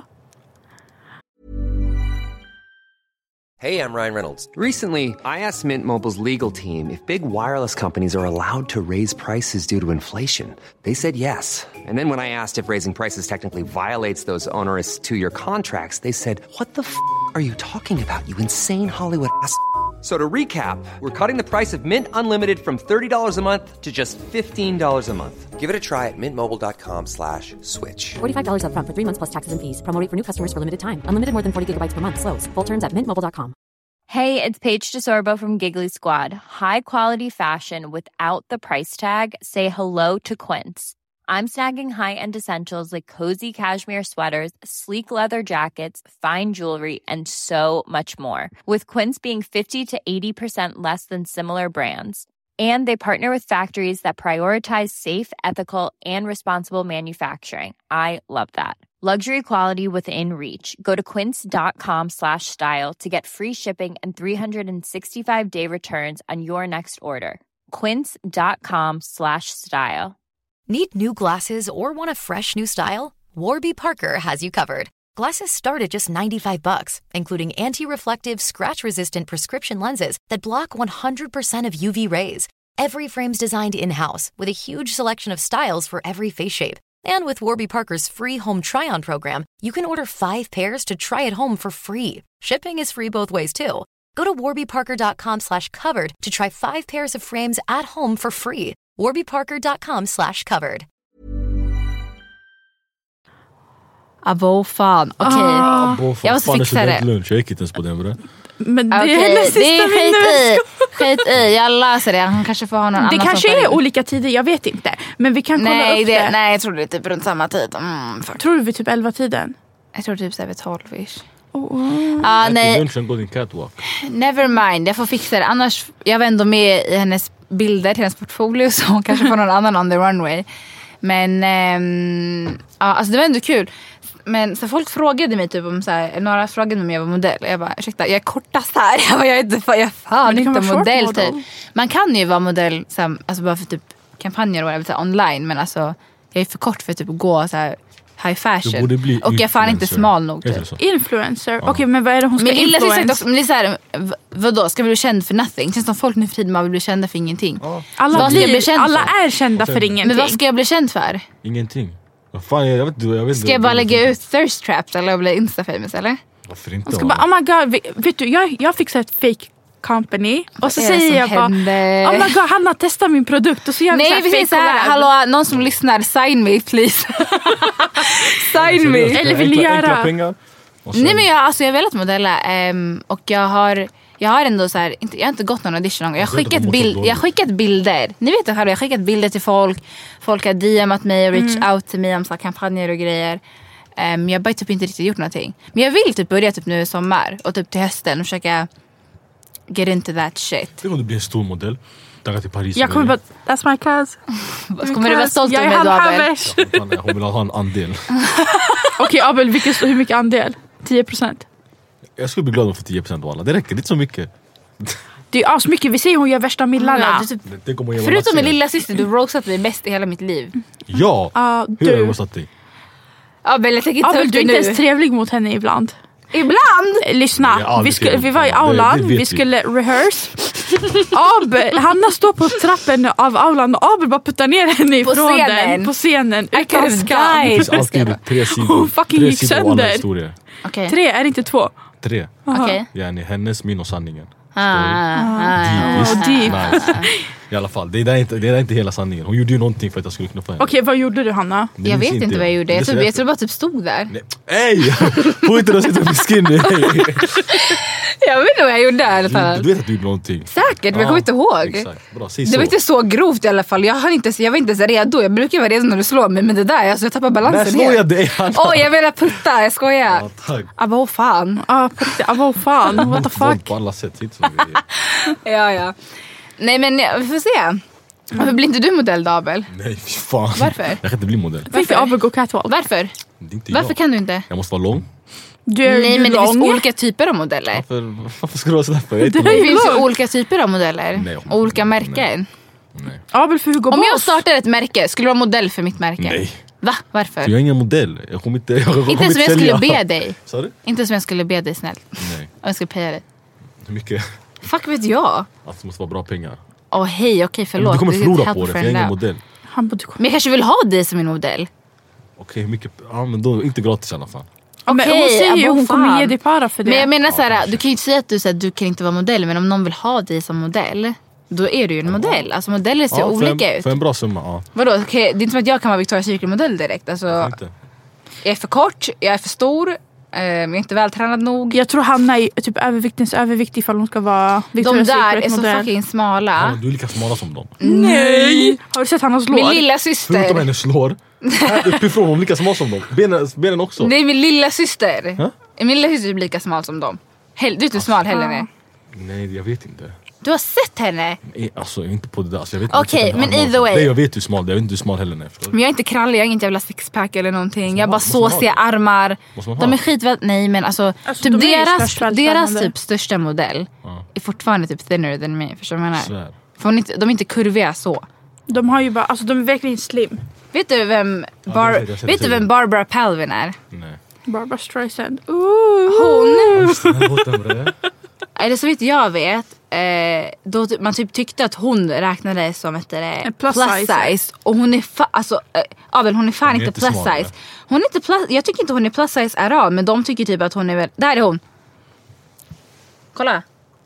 [SPEAKER 6] Hey, I'm Ryan Reynolds. Recently, I asked Mint Mobile's legal team if big wireless companies are allowed to raise prices due to inflation. They said yes. And then when I asked if raising prices technically violates those onerous 2-year contracts, they said, "What the f*** are you talking about, you insane Hollywood ass?" So to recap, we're cutting the price of Mint Unlimited from $30 a month to just $15 a month. Give it a try at mintmobile.com/switch.
[SPEAKER 7] $45 up front for 3 months plus taxes and fees. Promo rate for new customers for limited time. Unlimited more than 40 gigabytes per month. Slows full terms at mintmobile.com.
[SPEAKER 8] Hey, it's Paige DeSorbo from Giggly Squad. High quality fashion without the price tag. Say hello to Quince. I'm snagging high-end essentials like cozy cashmere sweaters, sleek leather jackets, fine jewelry, and so much more. With Quince being 50 to 80% less than similar brands. And they partner with factories that prioritize safe, ethical, and responsible manufacturing. I love that. Luxury quality within reach. Go to quince.com/style to get free shipping and 365-day returns on your next order. Quince.com/style.
[SPEAKER 9] Need new glasses or want a fresh new style? Warby Parker has you covered. Glasses start at just $95, including anti-reflective, scratch-resistant prescription lenses that block 100% of UV rays. Every frame's designed in-house with a huge selection of styles for every face shape. And with Warby Parker's free home try-on program, you can order 5 pairs to try at home for free. Shipping is free both ways, too. Go to warbyparker.com/covered to try 5 pairs of frames at home for free. warbyparker.com/covered.
[SPEAKER 5] Abo fan. Okej. Jag måste fixa det.
[SPEAKER 3] Lunch. Jag gick inte ens på den, bra.
[SPEAKER 4] Men det är hennes sista minut.
[SPEAKER 5] Skit i. Jag läser det. Han kanske får ha någon annan.
[SPEAKER 4] Det kanske är olika tider, jag vet inte. Men vi kan kolla upp det.
[SPEAKER 5] Nej, jag tror det är typ runt samma tid.
[SPEAKER 4] Tror du vi typ 11-tiden?
[SPEAKER 5] Jag tror typ så här vid 12-ish.
[SPEAKER 3] Nej. Lunchen går din catwalk.
[SPEAKER 5] Never mind, jag får fixa det. Annars, jag var ändå med i hennes bilder till hennes portfolio, så hon kanske får någon annan on the runway. Men alltså det var ändå kul. Men så folk frågade mig typ om så här, några frågade mig om jag var modell. Jag bara, ursäkta, jag är kortast här. Jag är inte modell typ. Man kan ju vara modell så här, alltså bara för typ kampanjer och whatever, online, men alltså jag är för kort för typ att gå så här high fashion. Och jag är fan inte smal nog typ.
[SPEAKER 4] Influencer. Okej, men vad är det hon ska influencer?
[SPEAKER 5] Men det är så här, vadå, ska vi bli känd för nothing? Känns som folk nu för tiden man vill bli kända för ingenting.
[SPEAKER 4] Alla är kända för ingenting.
[SPEAKER 5] Men vad ska jag bli känd för?
[SPEAKER 3] Ingenting. Vad fan, jag vet.
[SPEAKER 5] Ska jag bara lägga ut thirst traps eller bli Insta-famous eller?
[SPEAKER 3] Varför inte?
[SPEAKER 4] Jag ska bara, oh my god, vet du, jag fixar ett fake company och så säger jag bara, oh my god, Hanna, testa min produkt och så gör vi
[SPEAKER 5] nej, vi säger så här, hallå, någon som lyssnar, sign me please. Sign me.
[SPEAKER 4] Eller vill ni göra
[SPEAKER 3] pengar?
[SPEAKER 5] Nej, men jag har velat modella och jag har ändå så här, jag har inte gått någon audition någon gång. Jag har skickat bilder. Ni vet att jag har skickat bilder till folk. Folk har DMat mig och reached out till mig om så här kampanjer och grejer. Jag har bara typ inte riktigt gjort någonting. Men jag vill typ börja typ nu i sommar och typ till hösten och försöka get into that shit.
[SPEAKER 3] Det kommer bli en stor modell. Dagar till Paris.
[SPEAKER 4] Jag kommer bara, that's my class.
[SPEAKER 5] Kommer du vara stolt över mig då, Abel?
[SPEAKER 3] Hon vill ha en andel.
[SPEAKER 4] Okej, Abel, hur mycket andel? 10%?
[SPEAKER 3] Jag skulle bli glad om för 10% av alla. Det räcker inte så mycket.
[SPEAKER 4] Det är så mycket. Vi ser hon gör värsta millarna.
[SPEAKER 5] Förutom min lilla syster, du roastat mig bäst i hela mitt liv.
[SPEAKER 3] Ja, hur har jag roastat dig?
[SPEAKER 5] Abel, jag tänker inte
[SPEAKER 4] Abel, du är inte ens trevlig mot henne ibland.
[SPEAKER 5] Ibland?
[SPEAKER 4] Lyssna, vi var i aulan, vi skulle rehearse. Abel, Hanna står på trappen av aulan och Abel bara puttar ner henne ifrån den på scenen utan skam.
[SPEAKER 3] Det finns alltid 3 sidor.
[SPEAKER 4] Hon fucking gick sönder.
[SPEAKER 5] Okay.
[SPEAKER 4] 3, är det inte 2?
[SPEAKER 3] 3.
[SPEAKER 5] Okay.
[SPEAKER 3] Yani hennes, min och sanningen.
[SPEAKER 4] Nice.
[SPEAKER 3] I alla fall, det är inte hela sanningen. Hon gjorde ju någonting för att jag skulle knuffa henne.
[SPEAKER 4] Okej, vad gjorde du, Hanna?
[SPEAKER 5] Jag vet inte vad jag gjorde. Jag tror bara typ stod där.
[SPEAKER 3] Nej, får inte sitta på skin.
[SPEAKER 5] Jag vet inte vad jag gjorde i alla fall.
[SPEAKER 3] Du vet att du gjorde någonting.
[SPEAKER 5] Säkert, men jag kommer inte ihåg.
[SPEAKER 3] Exakt. Bra,
[SPEAKER 5] det var inte så grovt i alla fall. Jag var inte ens redo. Jag brukar vara redo när du slår mig. Men det där, alltså, jag tappar balansen.
[SPEAKER 3] När slår jag dig, Hanna?
[SPEAKER 5] Jag vill putta, jag skojar.
[SPEAKER 3] Ja, tack.
[SPEAKER 5] Vad fan.
[SPEAKER 4] Fan, what the fuck.
[SPEAKER 3] På alla sätt, inte så
[SPEAKER 5] Ja. Nej, men vi får se. Varför blir inte du modell, Abel?
[SPEAKER 3] Nej, fy fan.
[SPEAKER 5] Varför?
[SPEAKER 3] Jag kan inte bli modell.
[SPEAKER 4] Varför Abel går catwalk?
[SPEAKER 5] Varför?
[SPEAKER 3] Det är inte
[SPEAKER 5] Varför kan du inte?
[SPEAKER 3] Jag måste vara lång.
[SPEAKER 5] Nej, men det finns olika typer av modeller.
[SPEAKER 3] Varför ska du vara sådär för?
[SPEAKER 5] Det finns ju olika typer av modeller.
[SPEAKER 3] Nej,
[SPEAKER 5] och olika märken.
[SPEAKER 3] Nej.
[SPEAKER 4] Abel för Hugo Boss.
[SPEAKER 5] Om jag startar ett märke, skulle du vara modell för mitt märke?
[SPEAKER 3] Nej.
[SPEAKER 5] Va? Varför?
[SPEAKER 3] Jag är ingen modell. Jag kommer inte
[SPEAKER 5] Inte som jag skulle be dig.
[SPEAKER 3] Sorry?
[SPEAKER 5] Inte som jag skulle be dig snällt.
[SPEAKER 3] Nej.
[SPEAKER 5] Och jag skulle paya dig.
[SPEAKER 3] Hur mycket?
[SPEAKER 5] Fuck vet jag.
[SPEAKER 3] Alltså det måste vara bra pengar.
[SPEAKER 5] Hej, okej, förlåt.
[SPEAKER 3] Du kommer
[SPEAKER 5] Det är
[SPEAKER 3] förlora
[SPEAKER 5] help
[SPEAKER 3] på det, för
[SPEAKER 5] friend
[SPEAKER 3] jag är ingen
[SPEAKER 5] out.
[SPEAKER 3] modell.
[SPEAKER 5] Men jag kanske vill ha dig som min modell.
[SPEAKER 3] Okej, hur mycket? Ja, men då inte gratis i alla fall.
[SPEAKER 4] Men hon säger ju hon kommer ge dig para för det.
[SPEAKER 5] Men jag menar såhär, du kan ju inte säga att du kan inte vara modell. Men om någon vill ha dig som modell, då är du ju en modell. Alltså modeller ser olika ut.
[SPEAKER 3] För en bra summa, ja.
[SPEAKER 5] Vadå? Okay, det är inte som att jag kan vara Victoria's Secret-modell direkt. Alltså, jag är för kort, jag är för stor, jag är inte vältränad nog.
[SPEAKER 4] Jag tror Hanna är typ överviktig ifall hon ska vara Victoria's
[SPEAKER 5] De där är så
[SPEAKER 4] Secret-modell.
[SPEAKER 5] fucking smala.
[SPEAKER 3] Ja, du är lika smala som dem.
[SPEAKER 4] Nej! Har du sett Hannas lår?
[SPEAKER 5] Min lilla
[SPEAKER 3] Förutom
[SPEAKER 5] syster.
[SPEAKER 3] henne slår. Uppifrån hon är lika smal som dem. Benen också.
[SPEAKER 5] Det är min lilla syster.
[SPEAKER 3] Huh?
[SPEAKER 5] Min lilla syster är lika smal som dem. Du är inte smal Helen är.
[SPEAKER 3] Nej, jag vet inte.
[SPEAKER 5] Du har sett henne.
[SPEAKER 3] Nej, alltså inte på det där. Alltså,
[SPEAKER 5] Okej, men either way.
[SPEAKER 3] Nej, jag vet hur smal det är. Jag vet inte hur smal Helen är.
[SPEAKER 5] Men jag är inte krallig, jag har inget jävla sixpack eller någonting. Jag bara
[SPEAKER 3] måste man ha
[SPEAKER 5] såsiga
[SPEAKER 3] det?
[SPEAKER 5] armar.
[SPEAKER 3] Måste man ha
[SPEAKER 5] De är
[SPEAKER 3] det?
[SPEAKER 5] skitväl. Nej men alltså
[SPEAKER 4] Alltså,
[SPEAKER 5] typ
[SPEAKER 4] de är ju störst
[SPEAKER 5] deras
[SPEAKER 4] vältränade.
[SPEAKER 5] typ största modell är fortfarande typ thinner than me. Förstår du vad jag menar?
[SPEAKER 3] Svär.
[SPEAKER 5] För de är inte kurviga så.
[SPEAKER 4] De har ju bara, alltså de är verkligen slim.
[SPEAKER 5] Vet du vem vet du vem Barbara Palvin är?
[SPEAKER 3] Nej.
[SPEAKER 4] Barbara Streisand.
[SPEAKER 5] Hon. Eller så vitt jag vet, då man typ tyckte att hon räknades som ett
[SPEAKER 4] plus size.
[SPEAKER 5] och hon är alltså Abel, hon är fan
[SPEAKER 3] Hon är
[SPEAKER 5] inte plus
[SPEAKER 3] jättesmal,
[SPEAKER 5] size. Hon är inte plus, jag tycker inte hon är plus size är all, men de tycker typ att hon är väl, där är hon. Kolla.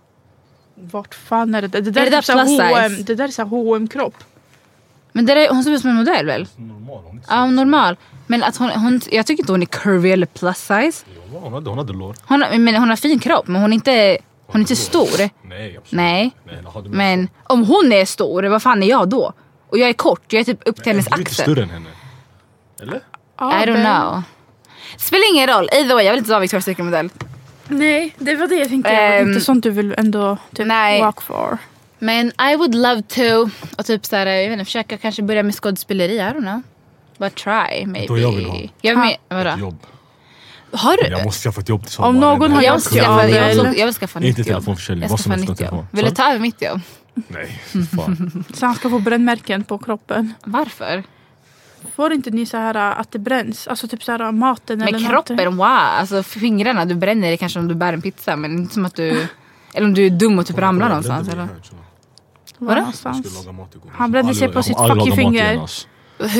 [SPEAKER 4] Vart fan är det? Det där
[SPEAKER 5] Är det
[SPEAKER 4] är typ
[SPEAKER 5] där plus
[SPEAKER 4] så H&M.
[SPEAKER 5] size?
[SPEAKER 4] Det där är så H&M-kropp.
[SPEAKER 5] Men det är hon som är som en modell väl?
[SPEAKER 3] Normal, hon är inte
[SPEAKER 5] Ja, normal. Men att hon jag tycker inte hon är curvy eller plus size.
[SPEAKER 3] så. Hon hade lår.
[SPEAKER 5] Men hon har fin kropp, men hon är inte stor.
[SPEAKER 3] Nej, absolut.
[SPEAKER 5] Nej.
[SPEAKER 3] Jaha, du
[SPEAKER 5] Men om hon är stor, vad fan är jag då? Och jag är kort, jag är typ upp till hennes
[SPEAKER 3] Du är inte
[SPEAKER 5] axel.
[SPEAKER 3] större än henne. Eller?
[SPEAKER 5] I don't know. Spelar ingen roll, either way, jag vill inte vara Victoria's Secret modell.
[SPEAKER 4] Nej, det var det jag tänkte. Inte sånt du vill ändå typ
[SPEAKER 5] nej.
[SPEAKER 4] walk for.
[SPEAKER 5] Men I would love to. Och typ såhär, jag vet inte, försöka kanske börja med skådespeleri, I don't know. But try, maybe.
[SPEAKER 3] Då jag vill ha.
[SPEAKER 5] Vadå?
[SPEAKER 3] Ett jobb.
[SPEAKER 5] Har du?
[SPEAKER 3] Jag måste skaffa ett jobb till sommaren.
[SPEAKER 4] Om någon har
[SPEAKER 5] Jag
[SPEAKER 4] gjort
[SPEAKER 5] vill skaffa nytt
[SPEAKER 3] Inte
[SPEAKER 5] jobb.
[SPEAKER 3] telefonförsäljning,
[SPEAKER 5] Jag
[SPEAKER 3] vad
[SPEAKER 5] ska
[SPEAKER 3] som
[SPEAKER 5] få
[SPEAKER 3] helst
[SPEAKER 5] nytt
[SPEAKER 3] telefon.
[SPEAKER 5] jobb. Vill du ta över mitt jobb?
[SPEAKER 3] Nej, fan.
[SPEAKER 4] Så han ska få brännmärken på kroppen.
[SPEAKER 5] Varför?
[SPEAKER 4] Får inte ni så här att det bränns? Alltså typ så här maten eller
[SPEAKER 5] Med
[SPEAKER 4] något?
[SPEAKER 5] kroppen, wow. Alltså fingrarna, du bränner det kanske om du bär en pizza. Men inte som att du... Eller om du är dum och typ ramlar någonstans. Eller?
[SPEAKER 4] Var
[SPEAKER 3] Jag
[SPEAKER 4] någonstans?
[SPEAKER 3] skulle laga mat igår.
[SPEAKER 4] Han brände sig på sitt
[SPEAKER 3] Jag kommer aldrig
[SPEAKER 4] fucking
[SPEAKER 3] laga mat
[SPEAKER 4] finger.
[SPEAKER 3] igen, alltså.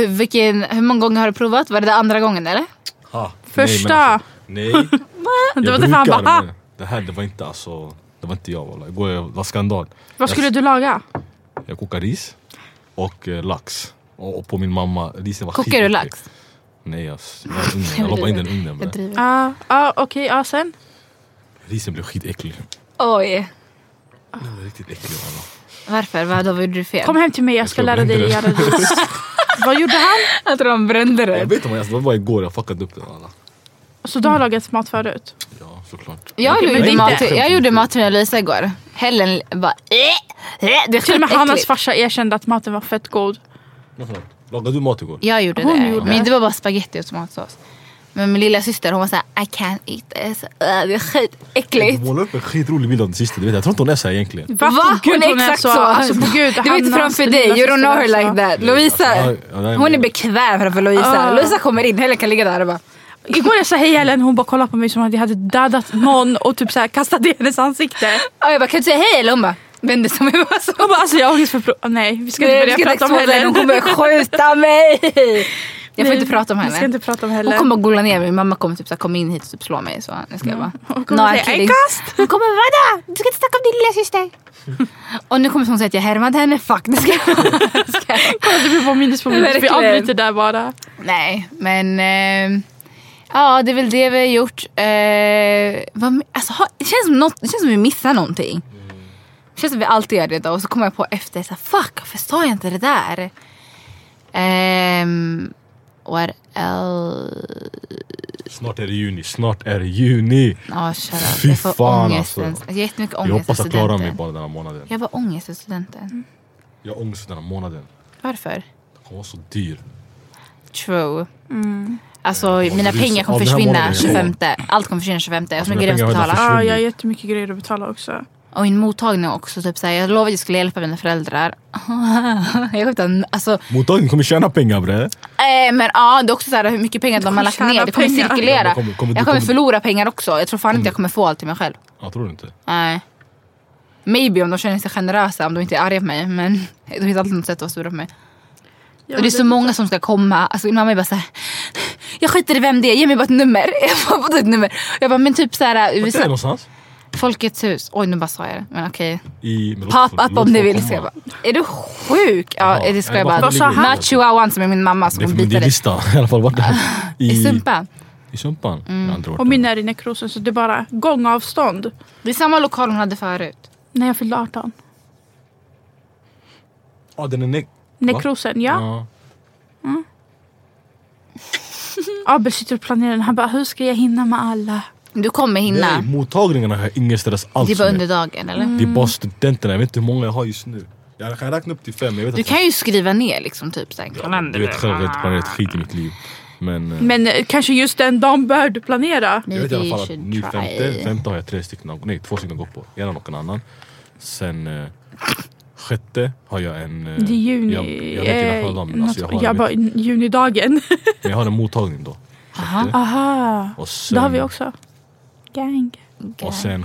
[SPEAKER 5] Hur många gånger har du provat? Var det andra gången eller?
[SPEAKER 3] Ha,
[SPEAKER 4] Första.
[SPEAKER 3] Nej.
[SPEAKER 4] Det var därför han bara, ha!
[SPEAKER 3] Det här, det var inte alltså... Det var inte jag. Walla. Igår det var skandal.
[SPEAKER 4] Vad skulle du laga?
[SPEAKER 3] Jag kokade ris och lax. Och på min mamma, risen var
[SPEAKER 5] Kokar du lax?
[SPEAKER 3] Nej, alltså, jag loppade in den ugnen.
[SPEAKER 5] Jag
[SPEAKER 3] Med.
[SPEAKER 5] driver.
[SPEAKER 4] Okej, sen?
[SPEAKER 3] Risen blev skitäcklig.
[SPEAKER 5] Oj.
[SPEAKER 3] Den var riktigt äcklig. Walla.
[SPEAKER 5] Varför? Vad gjorde du fel?
[SPEAKER 4] Kom hem till mig, jag ska
[SPEAKER 3] Jag
[SPEAKER 4] lära dig
[SPEAKER 3] brände
[SPEAKER 4] göra ris. Vad gjorde han?
[SPEAKER 5] Jag tror han brände
[SPEAKER 3] Jag
[SPEAKER 5] det.
[SPEAKER 3] vet inte, det var bara igår jag fuckade upp det. Walla.
[SPEAKER 4] Så du har lagat mat förut?
[SPEAKER 3] Ja, såklart.
[SPEAKER 5] Jag gjorde mat med Lisa igår. Helen bara... Det är
[SPEAKER 4] Till och med Hannas
[SPEAKER 5] skitäckligt.
[SPEAKER 4] farsa erkände att maten var fett god.
[SPEAKER 3] Lagade du mat igår?
[SPEAKER 5] Jag gjorde
[SPEAKER 4] Hon
[SPEAKER 5] det.
[SPEAKER 4] gjorde
[SPEAKER 5] Men
[SPEAKER 4] det.
[SPEAKER 5] det var bara spaghetti och tomatsås. Men min lilla syster, hon var såhär, I can't eat this. Det är skitäckligt.
[SPEAKER 3] Du målar upp en skitrolig bild av din syster. Du vet, jag tror inte hon är så här egentligen.
[SPEAKER 4] Va?
[SPEAKER 5] Hon är exakt så.
[SPEAKER 4] Alltså på gud,
[SPEAKER 5] Du vet framför dig, you don't know her like that. Lovisa, hon är bekväm framför Lovisa. Lovisa kommer in, Helen kan ligga där och bara...
[SPEAKER 4] Igår jag sa hej Helen, hon bara kollade på mig som att jag hade dödat någon och typ så här kastade i hennes ansikte.
[SPEAKER 5] Och jag bara, kan du säga hej? Eller hon bara, vände som jag var så.
[SPEAKER 4] Hon bara, alltså jag har ångest för nej, vi ska inte börja prata om Helen.
[SPEAKER 5] Hon kommer skjuta mig. Jag får
[SPEAKER 4] Nej,
[SPEAKER 5] inte prata om
[SPEAKER 4] vi ska
[SPEAKER 5] henne.
[SPEAKER 4] inte prata om
[SPEAKER 5] Hon
[SPEAKER 4] Helen.
[SPEAKER 5] kommer att gola ner mig. Min mamma kommer typ så här, komma in hit och typ slå mig. Så nu ska jag bara...
[SPEAKER 4] Hon kommer säga,
[SPEAKER 5] kidding.
[SPEAKER 4] kast!
[SPEAKER 5] Hon kommer, vadå? Du ska inte snacka om din lilla syster. Och nu kommer hon säga att jag härmade henne. Fuck, det ska jag.
[SPEAKER 4] Kolla, det blir på minus. Vi
[SPEAKER 5] Verkligen.
[SPEAKER 4] avbryter där bara.
[SPEAKER 5] Nej, men... ja, det är väl det vi har gjort. Alltså, det känns som vi missar någonting. Det känns som vi alltid gör det då. Och så kommer jag på efter så här, fuck, varför sa jag inte det där? What else?
[SPEAKER 3] Snart är det juni.
[SPEAKER 5] Ja, shut up.
[SPEAKER 3] Fy
[SPEAKER 5] Jag får
[SPEAKER 3] fan,
[SPEAKER 5] ångest.
[SPEAKER 3] alltså.
[SPEAKER 5] Jag har jättemycket
[SPEAKER 3] Jag
[SPEAKER 5] ångest
[SPEAKER 3] hoppas
[SPEAKER 5] för
[SPEAKER 3] jag klarar mig
[SPEAKER 5] studenten.
[SPEAKER 3] bara den här månaden.
[SPEAKER 5] Jag har ångest för studenten.
[SPEAKER 3] Jag har ångest den här månaden.
[SPEAKER 5] Varför?
[SPEAKER 3] Den kommer vara så dyr.
[SPEAKER 5] True. Alltså mina pengar kommer försvinna 25. Allt kommer försvinna 25. Jag har så mycket grejer att betala.
[SPEAKER 4] Ja, jag har jättemycket grejer att betala också.
[SPEAKER 5] Och min mottagning också. Typ såhär, jag lovade att jag skulle hjälpa mina föräldrar. Jag vet inte, alltså...
[SPEAKER 3] Mottagningen kommer tjäna pengar, bre.
[SPEAKER 5] Men ja, det är också såhär hur mycket pengar de har lagt ner. Det kommer cirkulera. Jag kommer förlora pengar också. Jag tror fan inte jag kommer få allt till mig själv.
[SPEAKER 3] Jag tror inte.
[SPEAKER 5] Nej. Maybe om de känner sig generösa, om de inte är arga på mig. Men det finns alltid något sätt att vara sura på mig. Och det är så många som ska komma. Alltså min mamma är bara såhär, jag skiter i vem det är, ge mig bara ett nummer. Jag får ett nummer. Jag bara, men typ såhär...
[SPEAKER 3] Vart är det någonstans?
[SPEAKER 5] Folkets hus. Oj, nu bara sa jag det. Men okej.
[SPEAKER 3] Pop
[SPEAKER 5] up om ni vill. Ska jag bara. Är du sjuk? Ja, det ska jag bara. Not Chihuahuan som är min mamma som kommer bita dig.
[SPEAKER 3] Det är lista. I alla fall vart det här.
[SPEAKER 5] I Sumpan.
[SPEAKER 3] I Sumpan?
[SPEAKER 4] Och min är i Nekrosen, så det är bara gångavstånd.
[SPEAKER 5] Det är samma lokal hon hade förut.
[SPEAKER 4] När jag fyllde 18.
[SPEAKER 3] Ja, den är
[SPEAKER 4] Nekrosen, ja. Abel sitter och planerar den. Han bara, hur ska jag hinna med alla?
[SPEAKER 5] Du kommer hinna.
[SPEAKER 3] Nej, mottagningarna har ingen stress alls.
[SPEAKER 5] Det är bara under dagen, eller?
[SPEAKER 3] Det är bara studenterna. Jag vet inte hur många jag har just nu. Jag kan räkna upp till 5. Jag vet
[SPEAKER 5] du kan ju skriva ner liksom typ så
[SPEAKER 3] här. Du vet själv, jag har inte planerat skit i mitt liv.
[SPEAKER 4] Men kanske just den dagen bör du planera.
[SPEAKER 3] Jag vet i alla fall att nu femte har jag 2 stycken att gå på. Gärna någon annan. Sen sjätte har jag en...
[SPEAKER 4] Det är juni.
[SPEAKER 3] Jag
[SPEAKER 4] bara junidagen.
[SPEAKER 3] Men jag har en mottagning då.
[SPEAKER 4] Aha.
[SPEAKER 3] Och sen,
[SPEAKER 4] det har vi också. Gang.
[SPEAKER 3] Och sen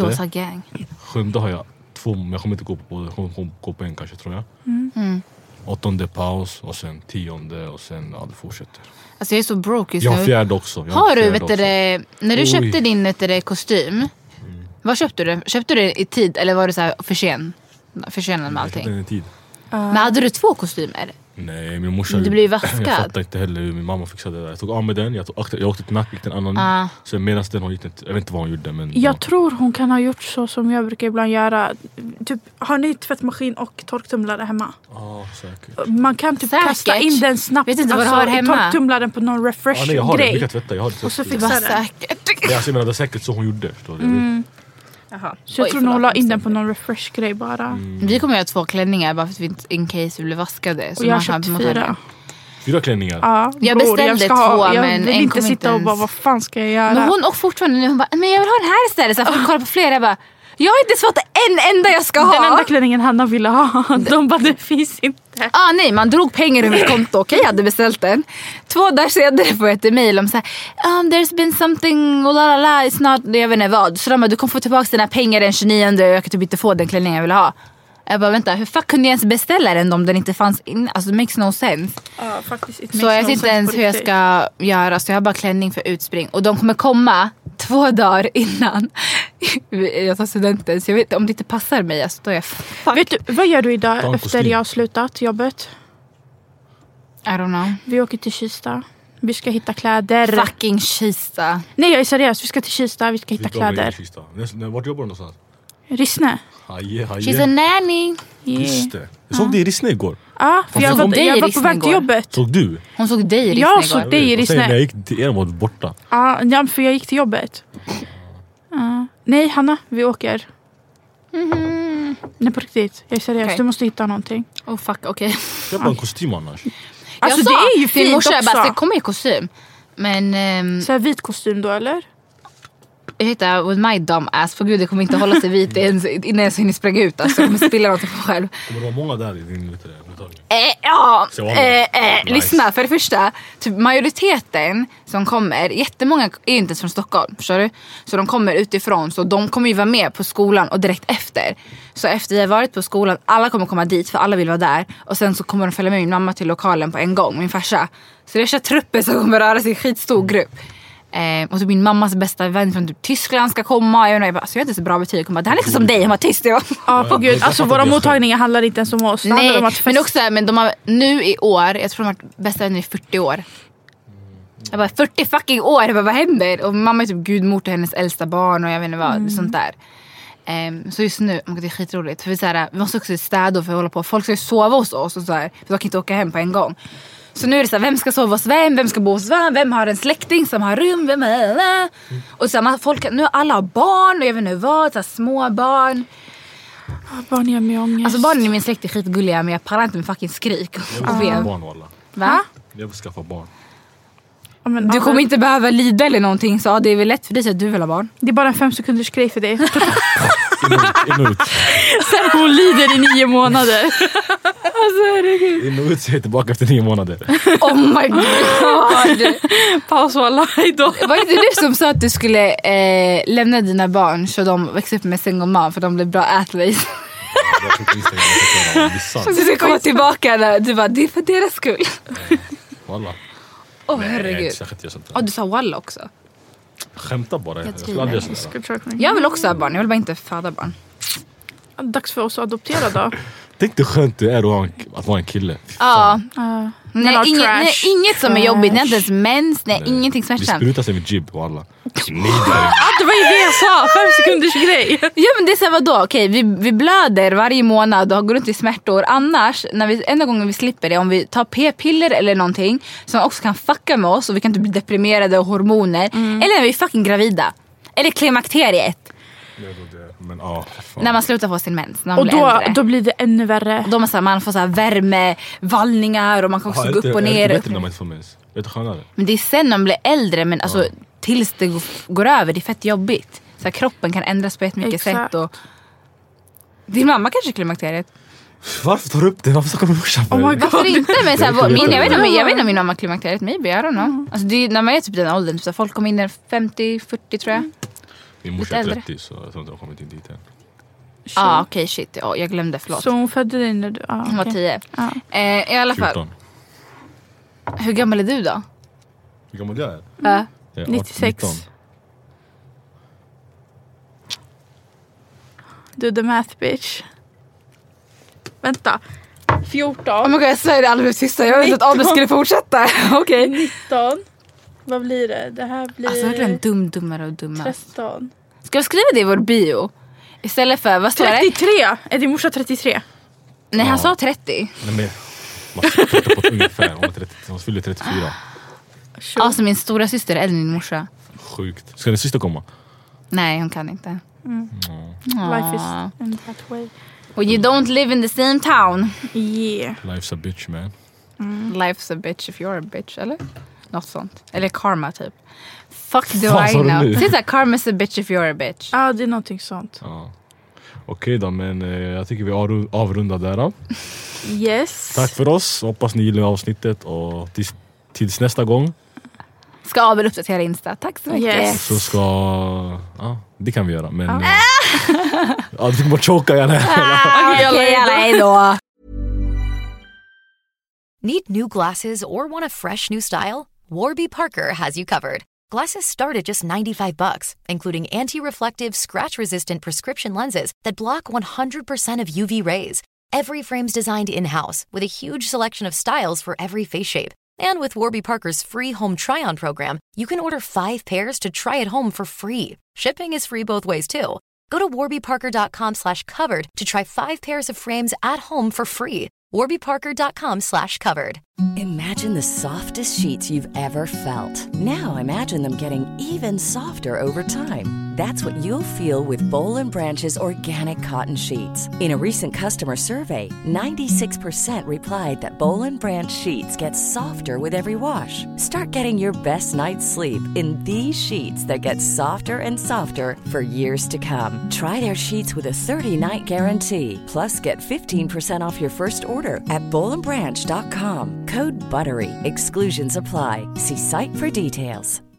[SPEAKER 3] sjunde har jag 2, men jag kommer inte gå på båda. Jag kommer gå på en kanske, tror jag. 8:e paus och sen 10:e och sen det fortsätter.
[SPEAKER 5] Alltså jag är så broke just nu.
[SPEAKER 3] Jag har 4:e också.
[SPEAKER 5] Har du, vet du, när du köpte din kostym, vad köpte du? Köpte du i tid eller var det så här försenad med allting?
[SPEAKER 3] Jag köpte i tid.
[SPEAKER 5] Men hade du 2 kostymer?
[SPEAKER 3] Nej, min morsa...
[SPEAKER 5] Du blev vaskad.
[SPEAKER 3] Jag fattar inte heller hur min mamma fixade det där. Jag tog av med den, jag åkte till nack, gick till en annan. Så medan den hon gick, jag vet inte vad hon gjorde. Men
[SPEAKER 4] jag tror hon kan ha gjort så som jag brukar ibland göra. Typ, har ni tvättmaskin och torktumlare hemma?
[SPEAKER 3] Ja, säkert.
[SPEAKER 4] Man kan typ kasta in den snabbt.
[SPEAKER 5] Vet inte vad du har hemma.
[SPEAKER 4] Torktumlaren på någon refresh-grej.
[SPEAKER 3] Nej, jag har det, jag kan tvätta. Jag har det.
[SPEAKER 4] Och så fixar det.
[SPEAKER 3] Jag menar, det är säkert så hon gjorde, förstår du?
[SPEAKER 4] Jaha. Så jag tror nog hon la in den på någon refresh-grej bara.
[SPEAKER 5] Vi kommer göra 2 klänningar bara för att vi inte, in case vi blir vaskade. Så
[SPEAKER 4] och jag har köpt 4.
[SPEAKER 3] 4 klänningar?
[SPEAKER 4] Ja,
[SPEAKER 5] jag beställde 2 men
[SPEAKER 4] jag vill inte sitta och bara, vad fan ska jag göra?
[SPEAKER 5] Men hon och fortfarande nu, hon bara, men jag vill ha den här istället. Så jag kolla på flera, jag bara, jag har inte fått en enda jag ska ha.
[SPEAKER 4] Den enda klänningen Hanna ville ha. De bara, det finns inte.
[SPEAKER 5] Nej, man drog pengar ur mitt konto. Okej, jag hade beställt den. 2 dagar senare får jag ett mail om så här, there's been something, it's not, jag vet inte vad. Så de bara, du kommer få tillbaka dina pengar den 29 och jag kan typ inte få den klänningen jag vill ha. Jag bara, vänta, hur fuck kunde jag ens beställa den om den inte fanns in? Alltså det makes no sense.
[SPEAKER 4] Faktiskt,
[SPEAKER 5] så jag vet inte ens hur jag ska göra. Så jag har bara klänning för utspring. Och de kommer komma 2 dagar innan jag tar studenten. Så jag vet om det inte passar mig, alltså, då är jag fuck.
[SPEAKER 4] Vet du, vad gör du idag efter jag har slutat jobbet?
[SPEAKER 5] I don't know.
[SPEAKER 4] Vi åker till Kista. Vi ska hitta kläder.
[SPEAKER 5] Fucking Kista.
[SPEAKER 4] Nej, jag är seriös. Vi ska till Kista. Vi ska hitta kläder.
[SPEAKER 3] Vart jobbar du någonstans?
[SPEAKER 4] Rissne.
[SPEAKER 5] She's a nanny.
[SPEAKER 3] Just det. Jag såg dig i Rissne igår.
[SPEAKER 4] Ja, för jag var på väg till jobbet.
[SPEAKER 3] Såg du?
[SPEAKER 5] Hon såg dig i Rissne
[SPEAKER 4] igår. Jag såg dig i Rissne.
[SPEAKER 3] När jag gick till er var du borta.
[SPEAKER 4] Ja, för jag gick till jobbet. Nej, Hanna, vi åker. Nej, på riktigt. Jag är seriös. Okay. Du måste hitta någonting.
[SPEAKER 5] Oh fuck, okej.
[SPEAKER 3] Jag har en kostym annars.
[SPEAKER 4] Alltså det är ju fint också.
[SPEAKER 5] Bara, det kommer i kostym. Men...
[SPEAKER 4] Så här vit kostym då, eller?
[SPEAKER 5] Jag hittar with my dumb ass. För gud, det kommer inte hålla sig vit innan jag hinner springa ut. Alltså, jag kommer spilla något på mig själv.
[SPEAKER 3] Kommer det vara många där i din mottagning?
[SPEAKER 5] Lyssna, för det första, typ majoriteten som kommer, jättemånga är inte ens från Stockholm, förstår du? Så de kommer utifrån, så de kommer ju vara med på skolan och direkt efter. Så efter jag varit på skolan, alla kommer komma dit för alla vill vara där. Och sen så kommer de följa med min mamma till lokalen på en gång, min farsa. Så det är trupper som kommer röra sig i skitstor grupp. Och så min mammas bästa vän från typ Tyskland ska komma. Jag bara, alltså jag har inte så bra betyg. Hon bara, det här är lite som dig, hon var tyst. Ja,
[SPEAKER 4] på gud, alltså våra mottagningar handlar inte ens om oss.
[SPEAKER 5] Nej, men också, men de har nu i år, jag tror de har varit bästa vänner i 40 år. Jag bara, 40 fucking år, jag bara, vad händer? Och mamma är typ gudmor till hennes äldsta barn och jag vet inte vad, sånt där. Så just nu, det är skitroligt. För vi måste också städa för att hålla på. Folk ska ju sova hos oss och så här, för de kan inte åka hem på en gång. Så nu är det så här, vem ska sova hos vem ska bo hos vem har en släkting som har rum, vem är och så här, folk, nu har alla barn och jag vet inte vad, så här, små barn.
[SPEAKER 4] Barn gör mig ångest.
[SPEAKER 5] Alltså barnen i min släkt är skitgulliga, men jag pallar inte med fucking skrik och
[SPEAKER 3] barn alla.
[SPEAKER 5] Va?
[SPEAKER 3] Jag vill skaffa barn.
[SPEAKER 4] Ja, men,
[SPEAKER 5] Du kommer inte behöva lida eller någonting, så det är väl lätt för dig att du vill ha barn.
[SPEAKER 4] Det är bara en 5 sekunders grej för dig.
[SPEAKER 3] In och ut.
[SPEAKER 4] Sen hon lider i 9 månader.
[SPEAKER 5] Alltså herregud.
[SPEAKER 3] In och ut, så är jag tillbaka efter 9 månader.
[SPEAKER 5] Oh my god.
[SPEAKER 4] Paus och alla, hejdå.
[SPEAKER 5] Var det inte du som sa att du skulle lämna dina barn så de växer upp med single mom för de blir bra athletes?
[SPEAKER 3] Jag tror på Instagram att jag förklarar om det är
[SPEAKER 5] Du ska komma tillbaka när du bara, det är för deras skull.
[SPEAKER 3] Walla.
[SPEAKER 5] Åh
[SPEAKER 3] Nej,
[SPEAKER 5] herregud.
[SPEAKER 3] särskilt jag sånt där.
[SPEAKER 5] Och du sa walla också.
[SPEAKER 3] Skämta bara. Jag skulle
[SPEAKER 5] tvivlar.
[SPEAKER 3] aldrig göra sådär.
[SPEAKER 5] Jag vill också ha barn, jag vill bara inte föda barn.
[SPEAKER 4] Dags för oss att adoptera då.
[SPEAKER 3] Tänk dig skönt det är att vara en kille.
[SPEAKER 5] Ja.
[SPEAKER 4] Nej,
[SPEAKER 5] Inget som är jobbigt, nej, inte ens mens, nej, ingenting
[SPEAKER 3] Vi
[SPEAKER 5] smärtsamt.
[SPEAKER 3] sprutar sig med jib och alla.
[SPEAKER 4] Det var ju det jag sa, 5 sekunders grej.
[SPEAKER 5] Ja men det är så här, vadå? Okej, vi blöder varje månad och går runt i smärtor. Annars, enda gången vi slipper det, om vi tar p-piller eller någonting som också kan fucka med oss och vi kan inte bli deprimerade och hormoner. Eller när vi är fucking gravida. Eller klimakteriet.
[SPEAKER 3] Men
[SPEAKER 5] när man slutar få sin mens, när man
[SPEAKER 4] och
[SPEAKER 5] blir äldre.
[SPEAKER 4] då blir det ännu värre.
[SPEAKER 5] Då man får så här värme, vallningar och man kan också gå upp och ner.
[SPEAKER 3] Är det bättre när man inte får mens? Vet du skönare?
[SPEAKER 5] Men det är sen när man blir äldre, men alltså tills det går över, det är fett jobbigt. Så här, kroppen kan ändras på ett mycket sätt. Och din mamma kanske klimakteriet.
[SPEAKER 3] Varför tar du upp det? Varför ska man morsan för?
[SPEAKER 5] Varför inte? Men så här, jag vet inte om min mamma klimakteriet. Maybe, I don't know. Alltså, det är, när man är typ den åldern, så folk kommer in där 50-40 tror jag.
[SPEAKER 3] Min morsa är 30, så jag tror inte de har kommit in dit än.
[SPEAKER 5] Okej, shit. Jag glömde, förlåt.
[SPEAKER 4] Så hon födde dig när du...
[SPEAKER 5] Hon var 10. I alla fall.
[SPEAKER 3] 14.
[SPEAKER 5] Hur gammal är du då?
[SPEAKER 3] Hur gammal jag är?
[SPEAKER 5] Ja.
[SPEAKER 4] 96. Do the math, bitch. Vänta. 14.
[SPEAKER 5] Oh my God, jag säger det alldeles sista. Jag vet inte att Abel skulle fortsätta. Okej.
[SPEAKER 4] 19. Vad blir det? Det här blir...
[SPEAKER 5] Alltså verkligen dummare och dummare.
[SPEAKER 4] 13.
[SPEAKER 5] Ska jag skriva det i vår bio? Istället för, vad står det?
[SPEAKER 4] 33! Är din morsa 33?
[SPEAKER 5] Nej, han sa 30.
[SPEAKER 3] Nej, men man ska titta på ungefär. Hon fyller 34.
[SPEAKER 5] Alltså min stora syster är äldre än min morsa.
[SPEAKER 3] Sjukt. Ska din syster komma?
[SPEAKER 5] Nej, hon kan inte.
[SPEAKER 4] Life is in that way.
[SPEAKER 5] Well, you don't live in the same town.
[SPEAKER 4] Yeah.
[SPEAKER 3] Life's a bitch, man.
[SPEAKER 5] Life's a bitch if you're a bitch, eller? Något sånt. Eller karma, typ. Fuck do
[SPEAKER 3] Fan,
[SPEAKER 5] I
[SPEAKER 3] sa du
[SPEAKER 5] know.
[SPEAKER 3] nu?
[SPEAKER 5] Det är såhär, karma's a bitch if you're a bitch.
[SPEAKER 4] Ja, det är någonting sånt.
[SPEAKER 3] Ja. Okej då, men jag tycker vi avrundar där då.
[SPEAKER 4] Yes.
[SPEAKER 3] Tack för oss. Hoppas ni gillar avsnittet. Och tills nästa gång.
[SPEAKER 5] Ska Abel uppdatera Insta. Tack så mycket.
[SPEAKER 4] Yes.
[SPEAKER 3] Så ska... Ja, det kan vi göra. Men... Ja, du kommer choka igen här.
[SPEAKER 5] Okej, hej då.
[SPEAKER 9] Need new glasses or want a fresh new style? Warby Parker has you covered. Glasses start at just $95, including anti-reflective, scratch-resistant prescription lenses that block 100% of UV rays. Every frame's designed in-house with a huge selection of styles for every face shape. And with Warby Parker's free home try-on program, you can order 5 pairs to try at home for free. Shipping is free both ways, too. Go to warbyparker.com/covered to try 5 pairs of frames at home for free. warbyparker.com/covered.
[SPEAKER 1] Imagine the softest sheets you've ever felt. Now imagine them getting even softer over time. That's what you'll feel with Boll & Branch's organic cotton sheets. In a recent customer survey, 96% replied that Boll & Branch sheets get softer with every wash. Start getting your best night's sleep in these sheets that get softer and softer for years to come. Try their sheets with a 30-night guarantee. Plus, get 15% off your first order at bollandbranch.com. Code BUTTERY. Exclusions apply. See site for details.